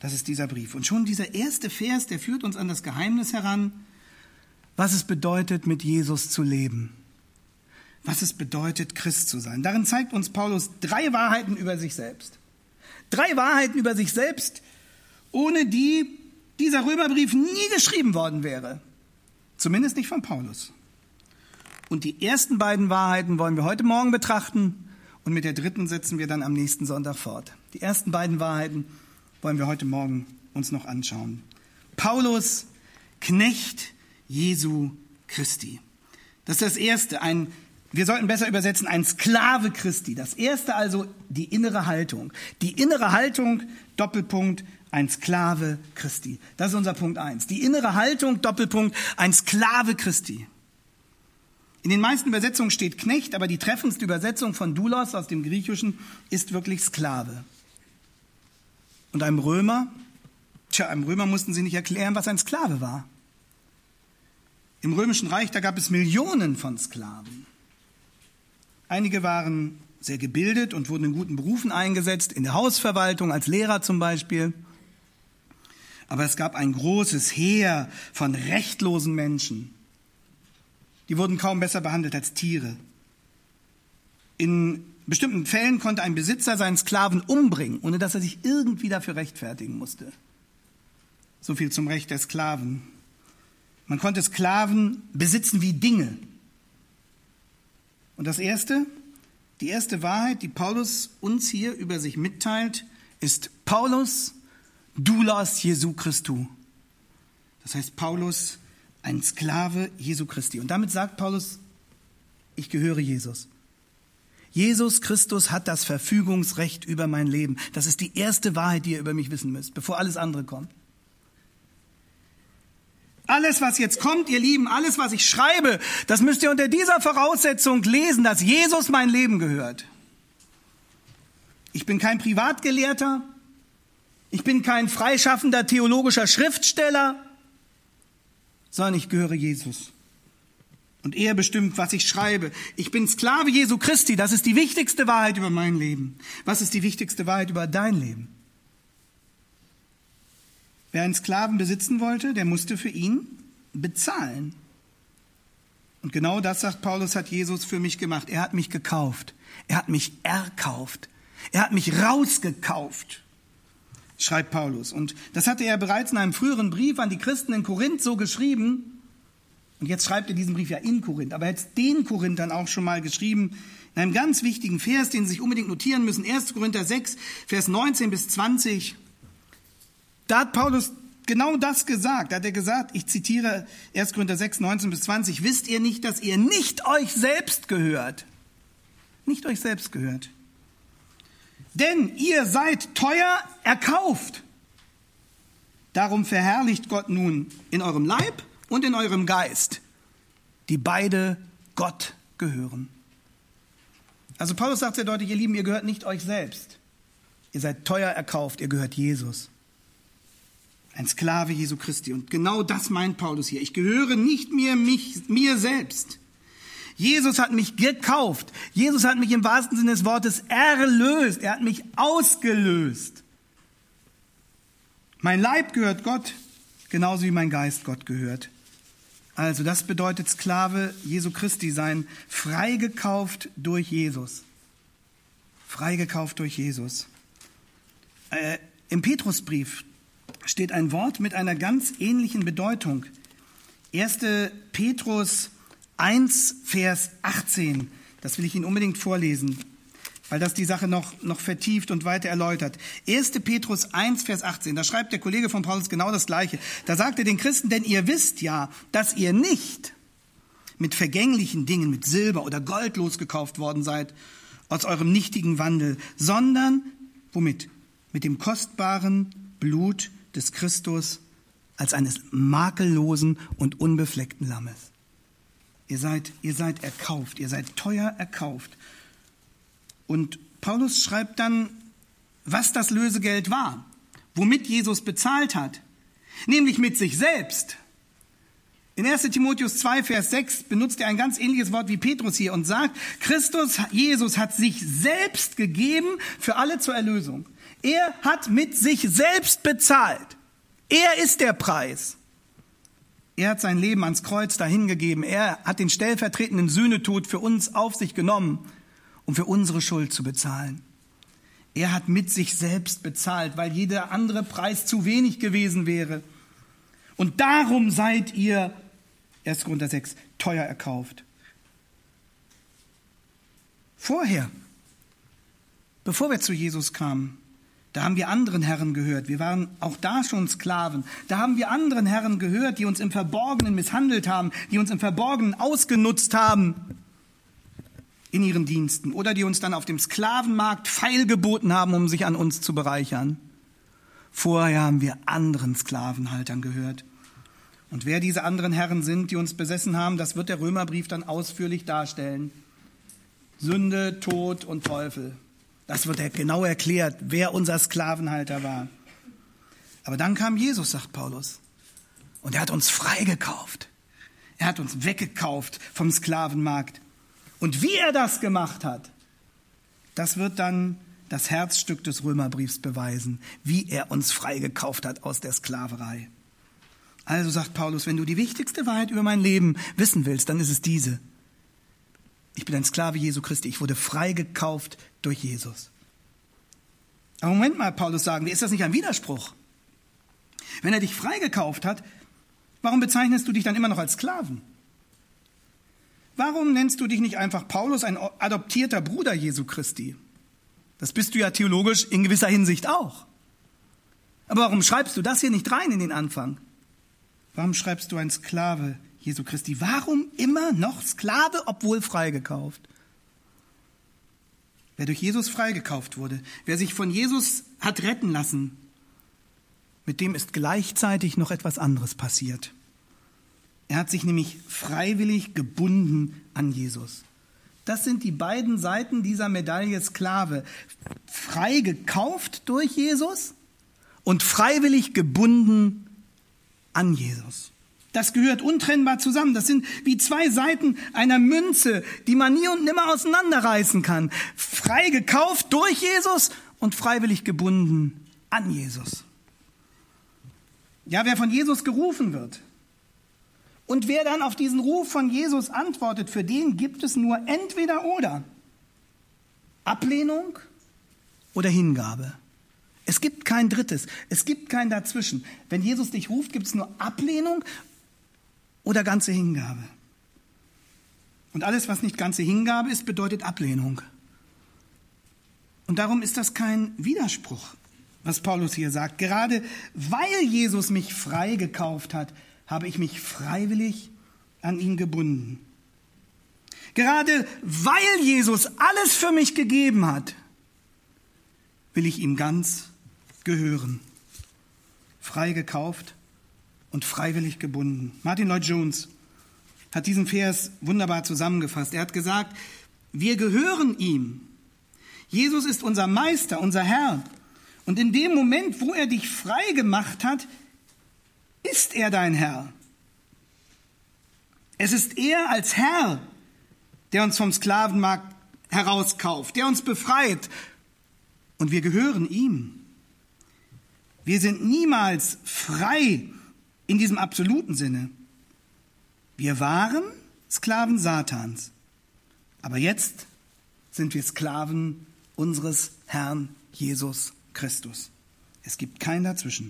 Das ist dieser Brief. Und schon dieser erste Vers, der führt uns an das Geheimnis heran, was es bedeutet, mit Jesus zu leben. Was es bedeutet, Christ zu sein. Darin zeigt uns Paulus drei Wahrheiten über sich selbst. Drei Wahrheiten über sich selbst, ohne die dieser Römerbrief nie geschrieben worden wäre. Zumindest nicht von Paulus. Und die ersten beiden Wahrheiten wollen wir heute Morgen betrachten und mit der dritten setzen wir dann am nächsten Sonntag fort. Die ersten beiden Wahrheiten wollen wir heute Morgen uns noch anschauen. Paulus, Knecht Jesu Christi. Das ist das Erste, ein, wir sollten besser übersetzen, ein Sklave Christi. Das Erste also die innere Haltung. Die innere Haltung, Doppelpunkt, ein Sklave Christi. Das ist unser Punkt eins. Die innere Haltung, Doppelpunkt, ein Sklave Christi. In den meisten Übersetzungen steht Knecht, aber die treffendste Übersetzung von Doulos aus dem Griechischen ist wirklich Sklave. Und einem Römer, tja, einem Römer mussten sie nicht erklären, was ein Sklave war. Im Römischen Reich, da gab es Millionen von Sklaven. Einige waren sehr gebildet und wurden in guten Berufen eingesetzt, in der Hausverwaltung, als Lehrer zum Beispiel. Aber es gab ein großes Heer von rechtlosen Menschen. Die wurden kaum besser behandelt als Tiere. In bestimmten Fällen konnte ein Besitzer seinen Sklaven umbringen, ohne dass er sich irgendwie dafür rechtfertigen musste. So viel zum Recht der Sklaven. Man konnte Sklaven besitzen wie Dinge. Und das Erste, die erste Wahrheit, die Paulus uns hier über sich mitteilt, ist Paulus, Doulos Jesu Christu. Das heißt Paulus, ein Sklave Jesu Christi. Und damit sagt Paulus, ich gehöre Jesus. Jesus Christus hat das Verfügungsrecht über mein Leben. Das ist die erste Wahrheit, die ihr über mich wissen müsst, bevor alles andere kommt. Alles, was jetzt kommt, ihr Lieben, alles, was ich schreibe, das müsst ihr unter dieser Voraussetzung lesen, dass Jesus mein Leben gehört. Ich bin kein Privatgelehrter. Ich bin kein freischaffender theologischer Schriftsteller, sondern ich gehöre Jesus. Und er bestimmt, was ich schreibe. Ich bin Sklave Jesu Christi. Das ist die wichtigste Wahrheit über mein Leben. Was ist die wichtigste Wahrheit über dein Leben? Wer einen Sklaven besitzen wollte, der musste für ihn bezahlen. Und genau das, sagt Paulus, hat Jesus für mich gemacht. Er hat mich gekauft. Er hat mich erkauft. Er hat mich rausgekauft, schreibt Paulus. Und das hatte er bereits in einem früheren Brief an die Christen in Korinth so geschrieben. Und jetzt schreibt er diesen Brief ja in Korinth. Aber er hat den Korinthern auch schon mal geschrieben, in einem ganz wichtigen Vers, den Sie sich unbedingt notieren müssen. erster Korinther sechs, Vers neunzehn bis zwanzig. Da hat Paulus genau das gesagt. Da hat er gesagt, ich zitiere erster Korinther sechs, neunzehn bis zwanzig. Wisst ihr nicht, dass ihr nicht euch selbst gehört? Nicht euch selbst gehört. Denn ihr seid teuer erkauft. Darum verherrlicht Gott nun in eurem Leib und in eurem Geist, die beide Gott gehören. Also Paulus sagt sehr deutlich, ihr Lieben, ihr gehört nicht euch selbst. Ihr seid teuer erkauft, ihr gehört Jesus. Ein Sklave Jesu Christi. Und genau das meint Paulus hier. Ich gehöre nicht mehr mich, mir selbst. Jesus hat mich gekauft. Jesus hat mich im wahrsten Sinne des Wortes erlöst. Er hat mich ausgelöst. Mein Leib gehört Gott, genauso wie mein Geist Gott gehört. Also das bedeutet Sklave Jesu Christi sein, freigekauft durch Jesus. Freigekauft durch Jesus. Äh, im Petrusbrief steht ein Wort mit einer ganz ähnlichen Bedeutung. erster Petrus eins, Vers achtzehn. Das will ich Ihnen unbedingt vorlesen, weil das die Sache noch, noch vertieft und weiter erläutert. erster Petrus eins, Vers achtzehn. Da schreibt der Kollege von Paulus genau das Gleiche. Da sagt er den Christen, denn ihr wisst ja, dass ihr nicht mit vergänglichen Dingen, mit Silber oder Gold losgekauft worden seid aus eurem nichtigen Wandel, sondern womit? Mit dem kostbaren Blut des Christus als eines makellosen und unbefleckten Lammes. Ihr seid, ihr seid erkauft, ihr seid teuer erkauft. Und Paulus schreibt dann, was das Lösegeld war, womit Jesus bezahlt hat, nämlich mit sich selbst. In erster Timotheus zwei, Vers sechs benutzt er ein ganz ähnliches Wort wie Petrus hier und sagt, Christus, Jesus hat sich selbst gegeben für alle zur Erlösung. Er hat mit sich selbst bezahlt. Er ist der Preis. Er hat sein Leben ans Kreuz dahingegeben. Er hat den stellvertretenden Sühnetod für uns auf sich genommen, um für unsere Schuld zu bezahlen. Er hat mit sich selbst bezahlt, weil jeder andere Preis zu wenig gewesen wäre. Und darum seid ihr, erster Korinther sechs, teuer erkauft. Vorher, bevor wir zu Jesus kamen, da haben wir anderen Herren gehört. Wir waren auch da schon Sklaven. Da haben wir anderen Herren gehört, die uns im Verborgenen misshandelt haben, die uns im Verborgenen ausgenutzt haben in ihren Diensten oder die uns dann auf dem Sklavenmarkt feilgeboten haben, um sich an uns zu bereichern. Vorher haben wir anderen Sklavenhaltern gehört. Und wer diese anderen Herren sind, die uns besessen haben, das wird der Römerbrief dann ausführlich darstellen. Sünde, Tod und Teufel. Das wird genau erklärt, wer unser Sklavenhalter war. Aber dann kam Jesus, sagt Paulus, und er hat uns freigekauft. Er hat uns weggekauft vom Sklavenmarkt. Und wie er das gemacht hat, das wird dann das Herzstück des Römerbriefs beweisen, wie er uns freigekauft hat aus der Sklaverei. Also sagt Paulus, wenn du die wichtigste Wahrheit über mein Leben wissen willst, dann ist es diese. Ich bin ein Sklave Jesu Christi. Ich wurde freigekauft durch Jesus. Aber Moment mal, Paulus, sagen wir, ist das nicht ein Widerspruch? Wenn er dich freigekauft hat, warum bezeichnest du dich dann immer noch als Sklaven? Warum nennst du dich nicht einfach Paulus, ein adoptierter Bruder Jesu Christi? Das bist du ja theologisch in gewisser Hinsicht auch. Aber warum schreibst du das hier nicht rein in den Anfang? Warum schreibst du ein Sklave Jesu Christi? Warum immer noch Sklave, obwohl freigekauft? Wer durch Jesus freigekauft wurde, wer sich von Jesus hat retten lassen, mit dem ist gleichzeitig noch etwas anderes passiert. Er hat sich nämlich freiwillig gebunden an Jesus. Das sind die beiden Seiten dieser Medaille Sklave. Freigekauft durch Jesus und freiwillig gebunden an Jesus. Das gehört untrennbar zusammen. Das sind wie zwei Seiten einer Münze, die man nie und nimmer auseinanderreißen kann. Frei gekauft durch Jesus und freiwillig gebunden an Jesus. Ja, wer von Jesus gerufen wird und wer dann auf diesen Ruf von Jesus antwortet, für den gibt es nur entweder oder. Ablehnung oder Hingabe. Es gibt kein Drittes. Es gibt kein Dazwischen. Wenn Jesus dich ruft, gibt es nur Ablehnung oder ganze Hingabe. Und alles, was nicht ganze Hingabe ist, bedeutet Ablehnung. Und darum ist das kein Widerspruch, was Paulus hier sagt. Gerade weil Jesus mich frei gekauft hat, habe ich mich freiwillig an ihn gebunden. Gerade weil Jesus alles für mich gegeben hat, will ich ihm ganz gehören. Frei gekauft und freiwillig gebunden. Martin Lloyd-Jones hat diesen Vers wunderbar zusammengefasst. Er hat gesagt, wir gehören ihm. Jesus ist unser Meister, unser Herr. Und in dem Moment, wo er dich frei gemacht hat, ist er dein Herr. Es ist er als Herr, der uns vom Sklavenmarkt herauskauft, der uns befreit. Und wir gehören ihm. Wir sind niemals frei in diesem absoluten Sinne. Wir waren Sklaven Satans, aber jetzt sind wir Sklaven unseres Herrn Jesus Christus. Es gibt kein Dazwischen.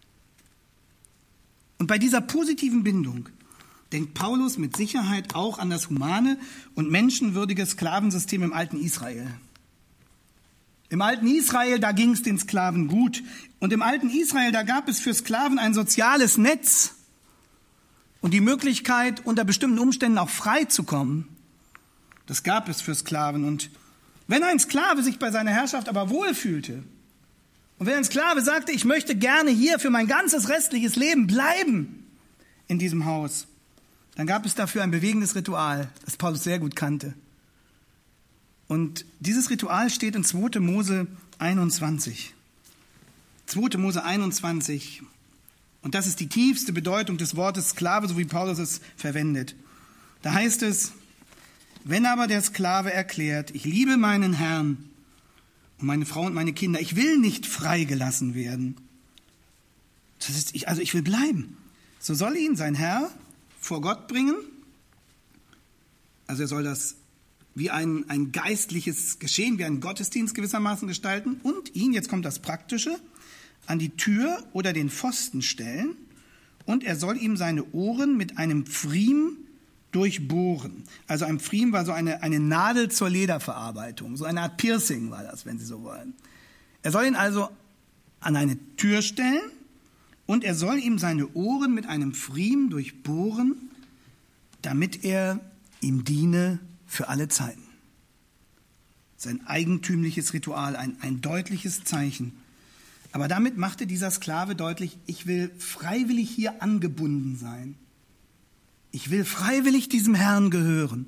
Und bei dieser positiven Bindung denkt Paulus mit Sicherheit auch an das humane und menschenwürdige Sklavensystem im alten Israel. Im alten Israel, da ging es den Sklaven gut. Und im alten Israel, da gab es für Sklaven ein soziales Netz und die Möglichkeit, unter bestimmten Umständen auch frei zu kommen. Das gab es für Sklaven. Und wenn ein Sklave sich bei seiner Herrschaft aber wohlfühlte und wenn ein Sklave sagte, ich möchte gerne hier für mein ganzes restliches Leben bleiben in diesem Haus, dann gab es dafür ein bewegendes Ritual, das Paulus sehr gut kannte. Und dieses Ritual steht in zweiter Mose einundzwanzig. zweiter Mose einundzwanzig. Und das ist die tiefste Bedeutung des Wortes Sklave, so wie Paulus es verwendet. Da heißt es, wenn aber der Sklave erklärt, ich liebe meinen Herrn um meine Frau und meine Kinder. Ich will nicht freigelassen werden. Das ist, ich, also ich will bleiben. So soll ihn sein Herr vor Gott bringen. Also er soll das wie ein, ein geistliches Geschehen, wie einen Gottesdienst gewissermaßen gestalten und ihn, jetzt kommt das Praktische, an die Tür oder den Pfosten stellen und er soll ihm seine Ohren mit einem Pfriem durchbohren. Also ein Pfriem war so eine, eine Nadel zur Lederverarbeitung, so eine Art Piercing war das, wenn Sie so wollen. Er soll ihn also an eine Tür stellen und er soll ihm seine Ohren mit einem Pfriem durchbohren, damit er ihm diene für alle Zeiten. Sein eigentümliches Ritual, ein, ein deutliches Zeichen. Aber damit machte dieser Sklave deutlich, ich will freiwillig hier angebunden sein. Ich will freiwillig diesem Herrn gehören,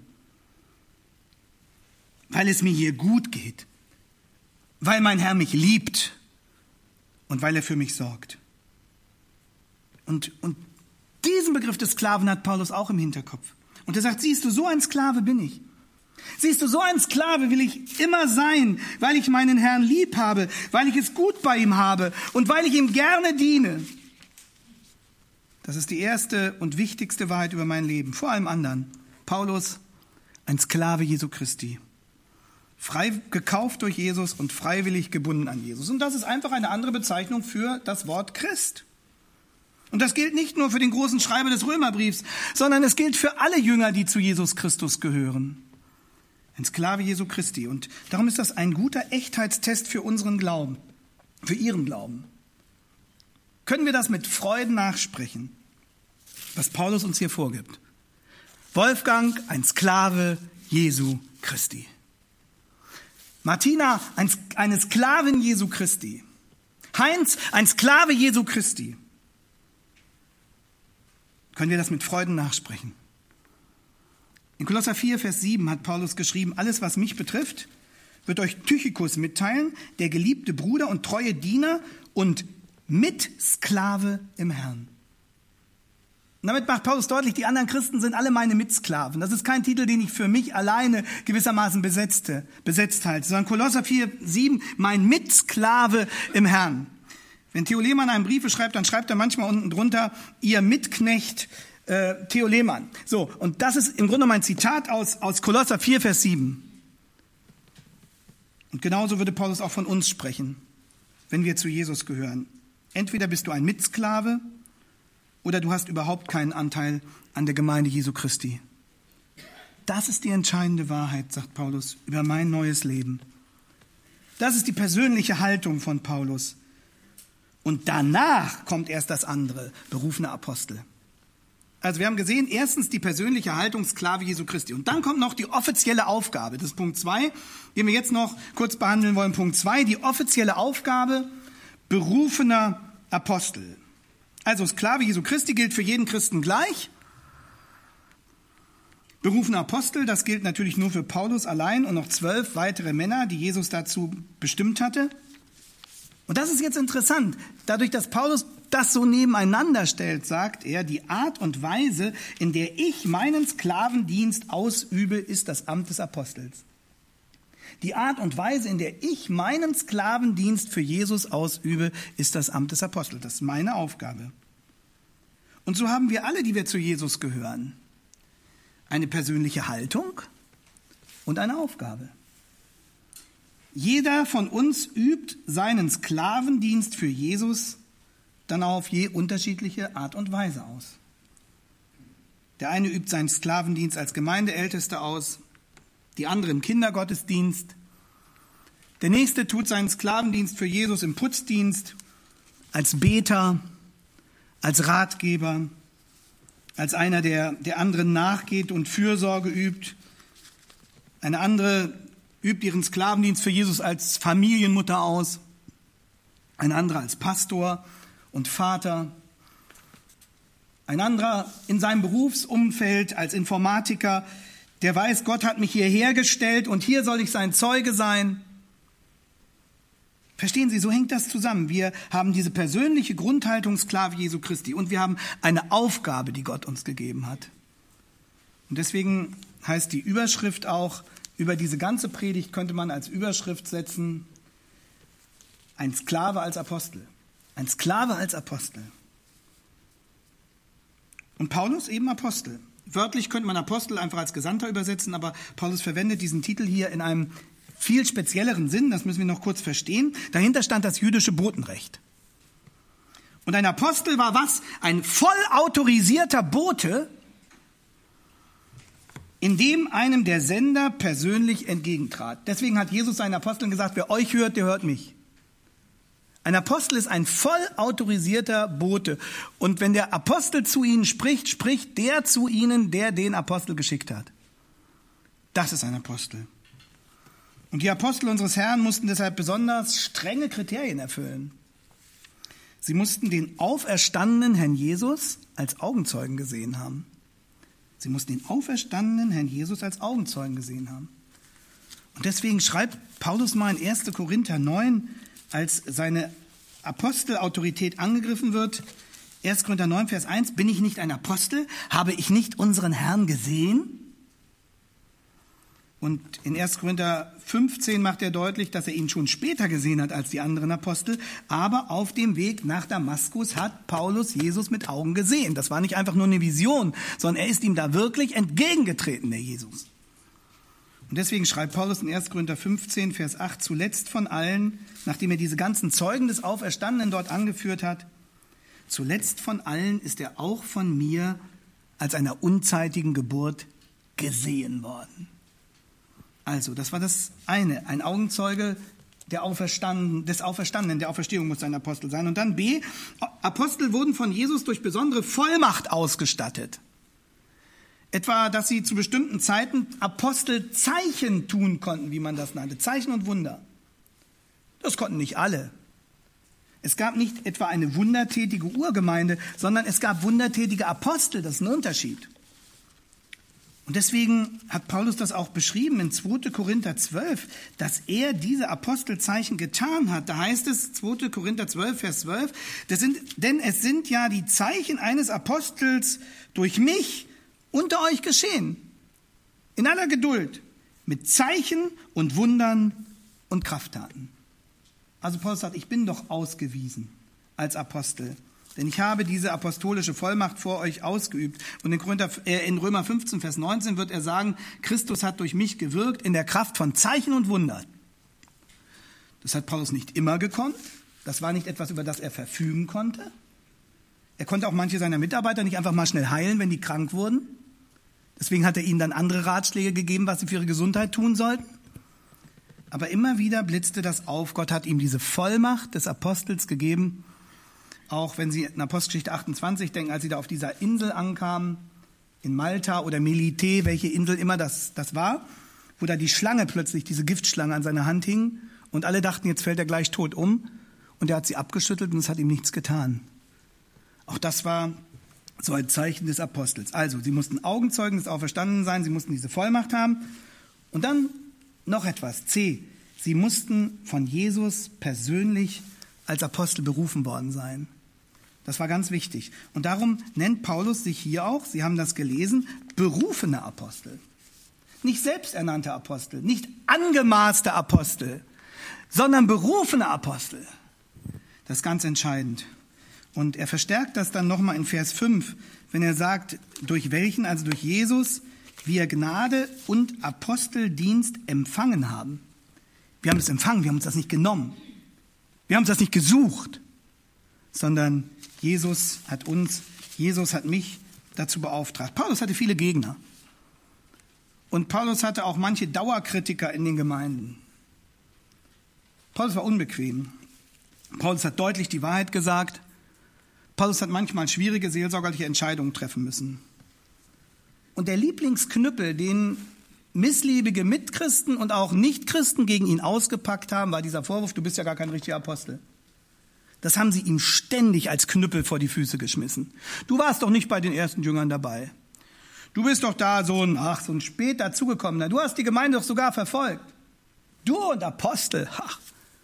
weil es mir hier gut geht, weil mein Herr mich liebt und weil er für mich sorgt. Und, und diesen Begriff des Sklaven hat Paulus auch im Hinterkopf. Und er sagt, siehst du, so ein Sklave bin ich. Siehst du, so ein Sklave will ich immer sein, weil ich meinen Herrn lieb habe, weil ich es gut bei ihm habe und weil ich ihm gerne diene. Das ist die erste und wichtigste Wahrheit über mein Leben, vor allem anderen. Paulus, ein Sklave Jesu Christi. Frei gekauft durch Jesus und freiwillig gebunden an Jesus. Und das ist einfach eine andere Bezeichnung für das Wort Christ. Und das gilt nicht nur für den großen Schreiber des Römerbriefs, sondern es gilt für alle Jünger, die zu Jesus Christus gehören. Ein Sklave Jesu Christi. Und darum ist das ein guter Echtheitstest für unseren Glauben, für Ihren Glauben. Können wir das mit Freuden nachsprechen, was Paulus uns hier vorgibt? Wolfgang, ein Sklave Jesu Christi. Martina, ein, eine Sklavin Jesu Christi. Heinz, ein Sklave Jesu Christi. Können wir das mit Freuden nachsprechen? In Kolosser vier, Vers sieben hat Paulus geschrieben, alles, was mich betrifft, wird euch Tychikus mitteilen, der geliebte Bruder und treue Diener und Mitsklave im Herrn. Und damit macht Paulus deutlich, die anderen Christen sind alle meine Mitsklaven. Das ist kein Titel, den ich für mich alleine gewissermaßen besetzte, besetzt halte, sondern Kolosser vier, sieben, mein Mitsklave im Herrn. Wenn Theo Lehmann einen Brief schreibt, dann schreibt er manchmal unten drunter, ihr Mitknecht äh, Theo Lehmann. So, und das ist im Grunde genommen ein Zitat aus, aus Kolosser vier, Vers sieben. Und genauso würde Paulus auch von uns sprechen, wenn wir zu Jesus gehören. Entweder bist du ein Mitsklave oder du hast überhaupt keinen Anteil an der Gemeinde Jesu Christi. Das ist die entscheidende Wahrheit, sagt Paulus, über mein neues Leben. Das ist die persönliche Haltung von Paulus. Und danach kommt erst das andere, berufene Apostel. Also wir haben gesehen, erstens die persönliche Haltung, Sklave Jesu Christi. Und dann kommt noch die offizielle Aufgabe. Das ist Punkt zwei, den wir jetzt noch kurz behandeln wollen. Punkt zwei, die offizielle Aufgabe berufener Apostel. Also Sklave Jesu Christi gilt für jeden Christen gleich. Berufener Apostel, das gilt natürlich nur für Paulus allein und noch zwölf weitere Männer, die Jesus dazu bestimmt hatte. Und das ist jetzt interessant. Dadurch, dass Paulus das so nebeneinander stellt, sagt er, die Art und Weise, in der ich meinen Sklavendienst ausübe, ist das Amt des Apostels. Die Art und Weise, in der ich meinen Sklavendienst für Jesus ausübe, ist das Amt des Apostels. Das ist meine Aufgabe. Und so haben wir alle, die wir zu Jesus gehören, eine persönliche Haltung und eine Aufgabe. Jeder von uns übt seinen Sklavendienst für Jesus dann auf je unterschiedliche Art und Weise aus. Der eine übt seinen Sklavendienst als Gemeindeältester aus, die andere im Kindergottesdienst. Der nächste tut seinen Sklavendienst für Jesus im Putzdienst, als Beter, als Ratgeber, als einer, der der anderen nachgeht und Fürsorge übt. Eine andere übt ihren Sklavendienst für Jesus als Familienmutter aus, ein anderer als Pastor und Vater, ein anderer in seinem Berufsumfeld als Informatiker, der weiß, Gott hat mich hierher gestellt und hier soll ich sein Zeuge sein. Verstehen Sie, so hängt das zusammen. Wir haben diese persönliche Grundhaltung Sklave Jesu Christi und wir haben eine Aufgabe, die Gott uns gegeben hat. Und deswegen heißt die Überschrift auch, über diese ganze Predigt könnte man als Überschrift setzen, ein Sklave als Apostel. Ein Sklave als Apostel. Und Paulus eben Apostel. Wörtlich könnte man Apostel einfach als Gesandter übersetzen, aber Paulus verwendet diesen Titel hier in einem viel spezielleren Sinn, das müssen wir noch kurz verstehen. Dahinter stand das jüdische Botenrecht. Und ein Apostel war was? Ein voll autorisierter Bote, in dem einem der Sender persönlich entgegentrat. Deswegen hat Jesus seinen Aposteln gesagt, wer euch hört, der hört mich. Ein Apostel ist ein voll autorisierter Bote. Und wenn der Apostel zu ihnen spricht, spricht der zu ihnen, der den Apostel geschickt hat. Das ist ein Apostel. Und die Apostel unseres Herrn mussten deshalb besonders strenge Kriterien erfüllen. Sie mussten den auferstandenen Herrn Jesus als Augenzeugen gesehen haben. Sie mussten den auferstandenen Herrn Jesus als Augenzeugen gesehen haben. Und deswegen schreibt Paulus mal in erster Korinther neun, als seine Apostelautorität angegriffen wird, erster Korinther neun, Vers eins, bin ich nicht ein Apostel? Habe ich nicht unseren Herrn gesehen? Und in erster Korinther fünfzehn macht er deutlich, dass er ihn schon später gesehen hat als die anderen Apostel. Aber auf dem Weg nach Damaskus hat Paulus Jesus mit Augen gesehen. Das war nicht einfach nur eine Vision, sondern er ist ihm da wirklich entgegengetreten, der Jesus. Und deswegen schreibt Paulus in erster Korinther fünfzehn, Vers acht, zuletzt von allen, nachdem er diese ganzen Zeugen des Auferstandenen dort angeführt hat, zuletzt von allen ist er auch von mir als einer unzeitigen Geburt gesehen worden. Also, das war das eine, ein Augenzeuge der Auferstanden, des Auferstandenen, der Auferstehung muss ein Apostel sein. Und dann B, Apostel wurden von Jesus durch besondere Vollmacht ausgestattet. Etwa, dass sie zu bestimmten Zeiten Apostelzeichen tun konnten, wie man das nannte, Zeichen und Wunder. Das konnten nicht alle. Es gab nicht etwa eine wundertätige Urgemeinde, sondern es gab wundertätige Apostel, das ist ein Unterschied. Und deswegen hat Paulus das auch beschrieben in zweiter Korinther zwölf, dass er diese Apostelzeichen getan hat. Da heißt es, zweiter Korinther zwölf, Vers zwölf, das sind, denn es sind ja die Zeichen eines Apostels durch mich unter euch geschehen. In aller Geduld, mit Zeichen und Wundern und Krafttaten. Also Paulus sagt, ich bin doch ausgewiesen als Apostel. Denn ich habe diese apostolische Vollmacht vor euch ausgeübt. Und in, Korinther, äh, in Römer fünfzehn, Vers neunzehn wird er sagen, Christus hat durch mich gewirkt in der Kraft von Zeichen und Wundern. Das hat Paulus nicht immer gekonnt. Das war nicht etwas, über das er verfügen konnte. Er konnte auch manche seiner Mitarbeiter nicht einfach mal schnell heilen, wenn die krank wurden. Deswegen hat er ihnen dann andere Ratschläge gegeben, was sie für ihre Gesundheit tun sollten. Aber immer wieder blitzte das auf. Gott hat ihm diese Vollmacht des Apostels gegeben. Auch wenn Sie in Apostelgeschichte achtundzwanzig denken, als Sie da auf dieser Insel ankamen, in Malta oder Melite, welche Insel immer das, das war, wo da die Schlange plötzlich, diese Giftschlange an seiner Hand hing und alle dachten, jetzt fällt er gleich tot um und er hat sie abgeschüttelt und es hat ihm nichts getan. Auch das war so ein Zeichen des Apostels. Also, sie mussten Augenzeugen des Auferstandenen sein, sie mussten diese Vollmacht haben und dann noch etwas, C, sie mussten von Jesus persönlich als Apostel berufen worden sein. Das war ganz wichtig. Und darum nennt Paulus sich hier auch, Sie haben das gelesen, berufene Apostel. Nicht selbsternannte Apostel, nicht angemaßte Apostel, sondern berufene Apostel. Das ist ganz entscheidend. Und er verstärkt das dann nochmal in Vers fünf, wenn er sagt, durch welchen, also durch Jesus, wir Gnade und Aposteldienst empfangen haben. Wir haben es empfangen, wir haben uns das nicht genommen. Wir haben uns das nicht gesucht, sondern Jesus hat uns, Jesus hat mich dazu beauftragt. Paulus hatte viele Gegner. Und Paulus hatte auch manche Dauerkritiker in den Gemeinden. Paulus war unbequem. Paulus hat deutlich die Wahrheit gesagt. Paulus hat manchmal schwierige seelsorgerliche Entscheidungen treffen müssen. Und der Lieblingsknüppel, den missliebige Mitchristen und auch Nichtchristen gegen ihn ausgepackt haben, war dieser Vorwurf, du bist ja gar kein richtiger Apostel. Das haben sie ihm ständig als Knüppel vor die Füße geschmissen. Du warst doch nicht bei den ersten Jüngern dabei. Du bist doch da so ein, ach, so ein spät dazugekommener. Du hast die Gemeinde doch sogar verfolgt. Du und Apostel. Ach.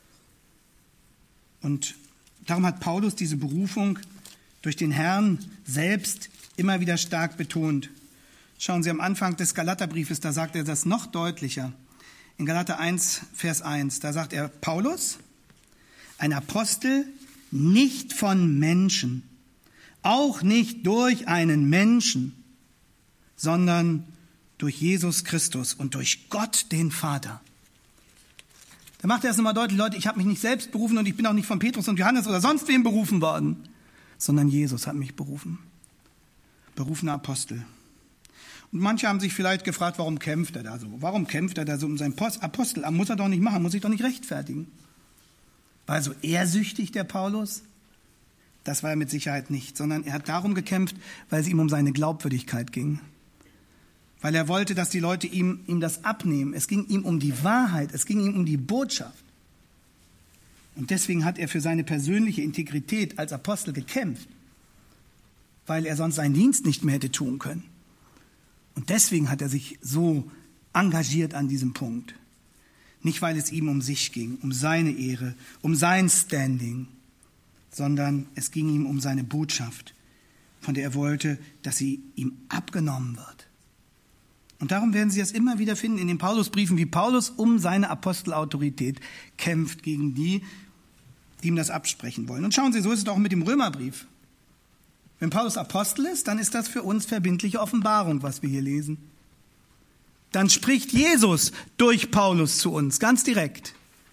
Und darum hat Paulus diese Berufung durch den Herrn selbst immer wieder stark betont. Schauen Sie am Anfang des Galaterbriefes, da sagt er das noch deutlicher. In Galater eins, Vers eins, da sagt er, Paulus, ein Apostel nicht von Menschen, auch nicht durch einen Menschen, sondern durch Jesus Christus und durch Gott, den Vater. Da macht er es nochmal deutlich, Leute, ich habe mich nicht selbst berufen und ich bin auch nicht von Petrus und Johannes oder sonst wem berufen worden, sondern Jesus hat mich berufen. Berufener Apostel. Und manche haben sich vielleicht gefragt, warum kämpft er da so? Warum kämpft er da so um sein Apostelamt? Muss er doch nicht machen, muss sich doch nicht rechtfertigen. War er so ehrsüchtig, der Paulus? Das war er mit Sicherheit nicht, sondern er hat darum gekämpft, weil es ihm um seine Glaubwürdigkeit ging. Weil er wollte, dass die Leute ihm, ihm das abnehmen. Es ging ihm um die Wahrheit, es ging ihm um die Botschaft. Und deswegen hat er für seine persönliche Integrität als Apostel gekämpft, weil er sonst seinen Dienst nicht mehr hätte tun können. Und deswegen hat er sich so engagiert an diesem Punkt. Nicht, weil es ihm um sich ging, um seine Ehre, um sein Standing, sondern es ging ihm um seine Botschaft, von der er wollte, dass sie ihm abgenommen wird. Und darum werden Sie das immer wieder finden in den Paulusbriefen, wie Paulus um seine Apostelautorität kämpft gegen die, die ihm das absprechen wollen. Und schauen Sie, so ist es auch mit dem Römerbrief. Wenn Paulus Apostel ist, dann ist das für uns verbindliche Offenbarung, was wir hier lesen. Dann spricht Jesus durch Paulus zu uns, ganz direkt.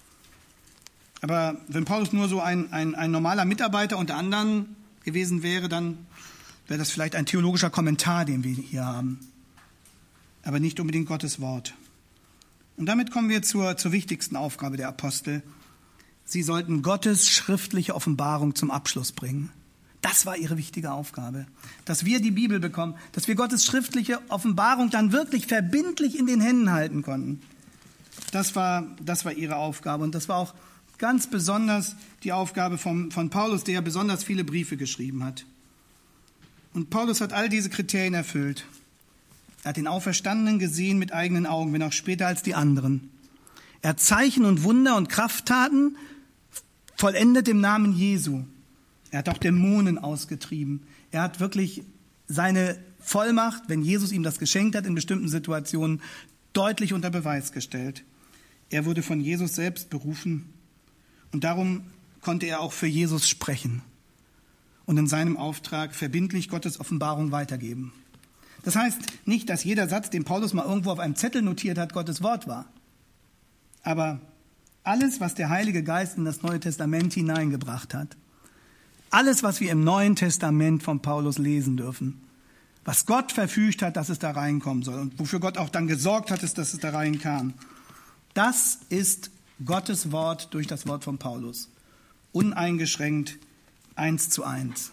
Aber wenn Paulus nur so ein, ein, ein normaler Mitarbeiter unter anderen gewesen wäre, dann wäre das vielleicht ein theologischer Kommentar, den wir hier haben. Aber nicht unbedingt Gottes Wort. Und damit kommen wir zur, zur wichtigsten Aufgabe der Apostel. Sie sollten Gottes schriftliche Offenbarung zum Abschluss bringen. Das war ihre wichtige Aufgabe. Dass wir die Bibel bekommen, dass wir Gottes schriftliche Offenbarung dann wirklich verbindlich in den Händen halten konnten. Das war, das war ihre Aufgabe. Und das war auch ganz besonders die Aufgabe von, von Paulus, der ja besonders viele Briefe geschrieben hat. Und Paulus hat all diese Kriterien erfüllt. Er hat den Auferstandenen gesehen mit eigenen Augen, wenn auch später als die anderen. Er hat Zeichen und Wunder und Krafttaten vollendet im Namen Jesu. Er hat auch Dämonen ausgetrieben. Er hat wirklich seine Vollmacht, wenn Jesus ihm das geschenkt hat, in bestimmten Situationen deutlich unter Beweis gestellt. Er wurde von Jesus selbst berufen und darum konnte er auch für Jesus sprechen und in seinem Auftrag verbindlich Gottes Offenbarung weitergeben. Das heißt nicht, dass jeder Satz, den Paulus mal irgendwo auf einem Zettel notiert hat, Gottes Wort war. Aber alles, was der Heilige Geist in das Neue Testament hineingebracht hat, alles, was wir im Neuen Testament von Paulus lesen dürfen, was Gott verfügt hat, dass es da reinkommen soll und wofür Gott auch dann gesorgt hat, dass es da reinkam, das ist Gottes Wort durch das Wort von Paulus. Uneingeschränkt, eins zu eins.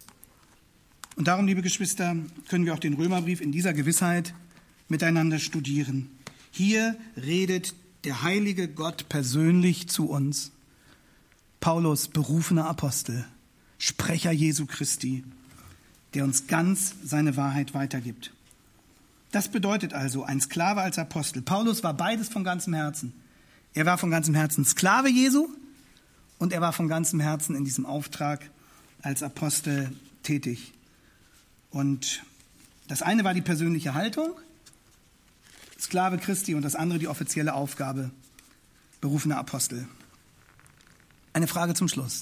Und darum, liebe Geschwister, können wir auch den Römerbrief in dieser Gewissheit miteinander studieren. Hier redet der heilige Gott persönlich zu uns. Paulus, berufener Apostel, Sprecher Jesu Christi, der uns ganz seine Wahrheit weitergibt. Das bedeutet also ein Sklave als Apostel. Paulus war beides von ganzem Herzen. Er war von ganzem Herzen Sklave Jesu und er war von ganzem Herzen in diesem Auftrag als Apostel tätig. Und das eine war die persönliche Haltung, Sklave Christi, und das andere die offizielle Aufgabe, berufener Apostel. Eine Frage zum Schluss.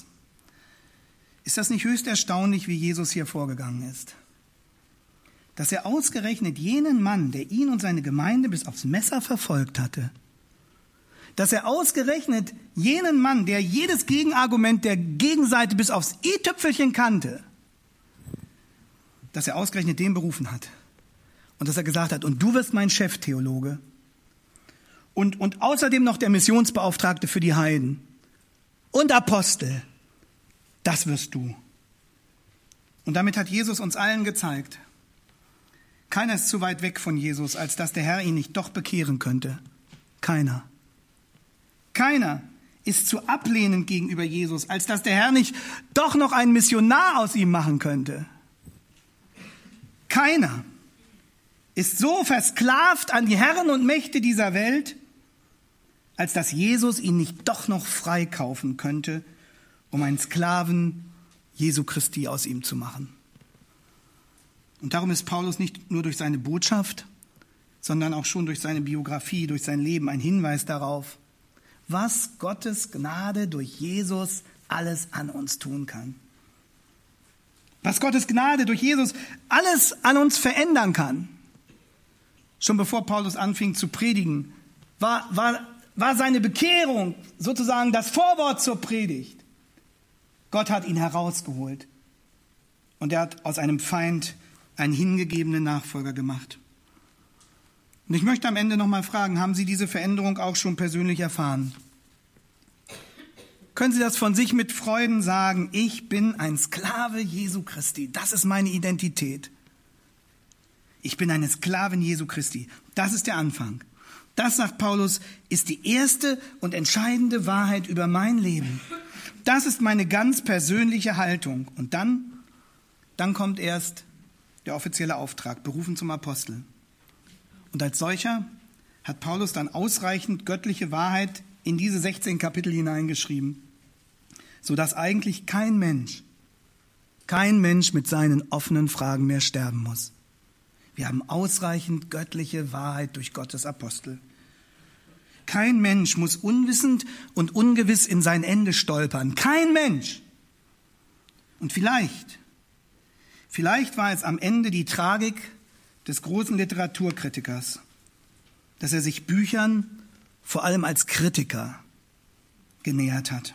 Ist das nicht höchst erstaunlich, wie Jesus hier vorgegangen ist? Dass er ausgerechnet jenen Mann, der ihn und seine Gemeinde bis aufs Messer verfolgt hatte, dass er ausgerechnet jenen Mann, der jedes Gegenargument der Gegenseite bis aufs i-Tüpfelchen kannte, dass er ausgerechnet den berufen hat und dass er gesagt hat, und du wirst mein Cheftheologe und, und außerdem noch der Missionsbeauftragte für die Heiden und Apostel, das wirst du. Und damit hat Jesus uns allen gezeigt, keiner ist zu weit weg von Jesus, als dass der Herr ihn nicht doch bekehren könnte. Keiner. Keiner ist zu ablehnend gegenüber Jesus, als dass der Herr nicht doch noch einen Missionar aus ihm machen könnte. Keiner ist so versklavt an die Herren und Mächte dieser Welt, als dass Jesus ihn nicht doch noch freikaufen könnte, um einen Sklaven Jesu Christi aus ihm zu machen. Und darum ist Paulus nicht nur durch seine Botschaft, sondern auch schon durch seine Biografie, durch sein Leben ein Hinweis darauf, was Gottes Gnade durch Jesus alles an uns tun kann. Was Gottes Gnade durch Jesus alles an uns verändern kann. Schon bevor Paulus anfing zu predigen, war, war, war seine Bekehrung sozusagen das Vorwort zur Predigt. Gott hat ihn herausgeholt und er hat aus einem Feind einen hingegebenen Nachfolger gemacht. Und ich möchte am Ende nochmal fragen, haben Sie diese Veränderung auch schon persönlich erfahren? Können Sie das von sich mit Freuden sagen, ich bin ein Sklave Jesu Christi, das ist meine Identität. Ich bin eine Sklavin Jesu Christi, das ist der Anfang. Das, sagt Paulus, ist die erste und entscheidende Wahrheit über mein Leben. Das ist meine ganz persönliche Haltung. Und dann, dann kommt erst der offizielle Auftrag, berufen zum Apostel. Und als solcher hat Paulus dann ausreichend göttliche Wahrheit in diese sechzehn Kapitel hineingeschrieben, sodass eigentlich kein Mensch, kein Mensch mit seinen offenen Fragen mehr sterben muss. Wir haben ausreichend göttliche Wahrheit durch Gottes Apostel. Kein Mensch muss unwissend und ungewiss in sein Ende stolpern. Kein Mensch. Und vielleicht, vielleicht war es am Ende die Tragik des großen Literaturkritikers, dass er sich Büchern vor allem als Kritiker genähert hat.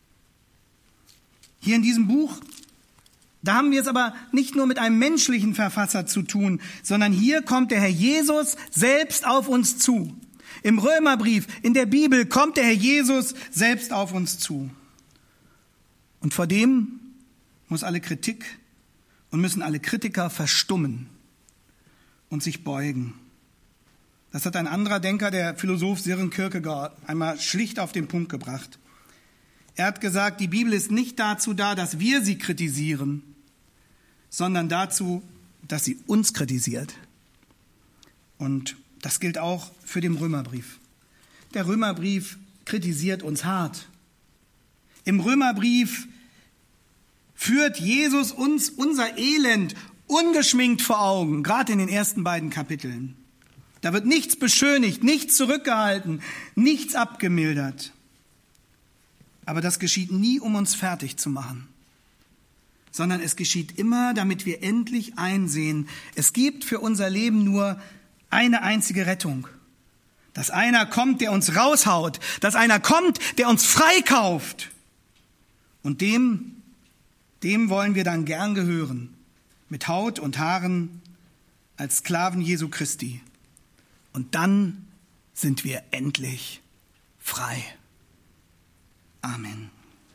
Hier in diesem Buch, da haben wir es aber nicht nur mit einem menschlichen Verfasser zu tun, sondern hier kommt der Herr Jesus selbst auf uns zu. Im Römerbrief, in der Bibel kommt der Herr Jesus selbst auf uns zu. Und vor dem muss alle Kritik und müssen alle Kritiker verstummen und sich beugen. Das hat ein anderer Denker, der Philosoph Søren Kierkegaard, einmal schlicht auf den Punkt gebracht. Er hat gesagt, die Bibel ist nicht dazu da, dass wir sie kritisieren, sondern dazu, dass sie uns kritisiert. Und das gilt auch für den Römerbrief. Der Römerbrief kritisiert uns hart. Im Römerbrief führt Jesus uns unser Elend ungeschminkt vor Augen, gerade in den ersten beiden Kapiteln. Da wird nichts beschönigt, nichts zurückgehalten, nichts abgemildert. Aber das geschieht nie, um uns fertig zu machen, sondern es geschieht immer, damit wir endlich einsehen, es gibt für unser Leben nur eine einzige Rettung. Dass einer kommt, der uns raushaut, dass einer kommt, der uns freikauft. Und dem, dem wollen wir dann gern gehören, mit Haut und Haaren als Sklaven Jesu Christi. Und dann sind wir endlich frei. Amen.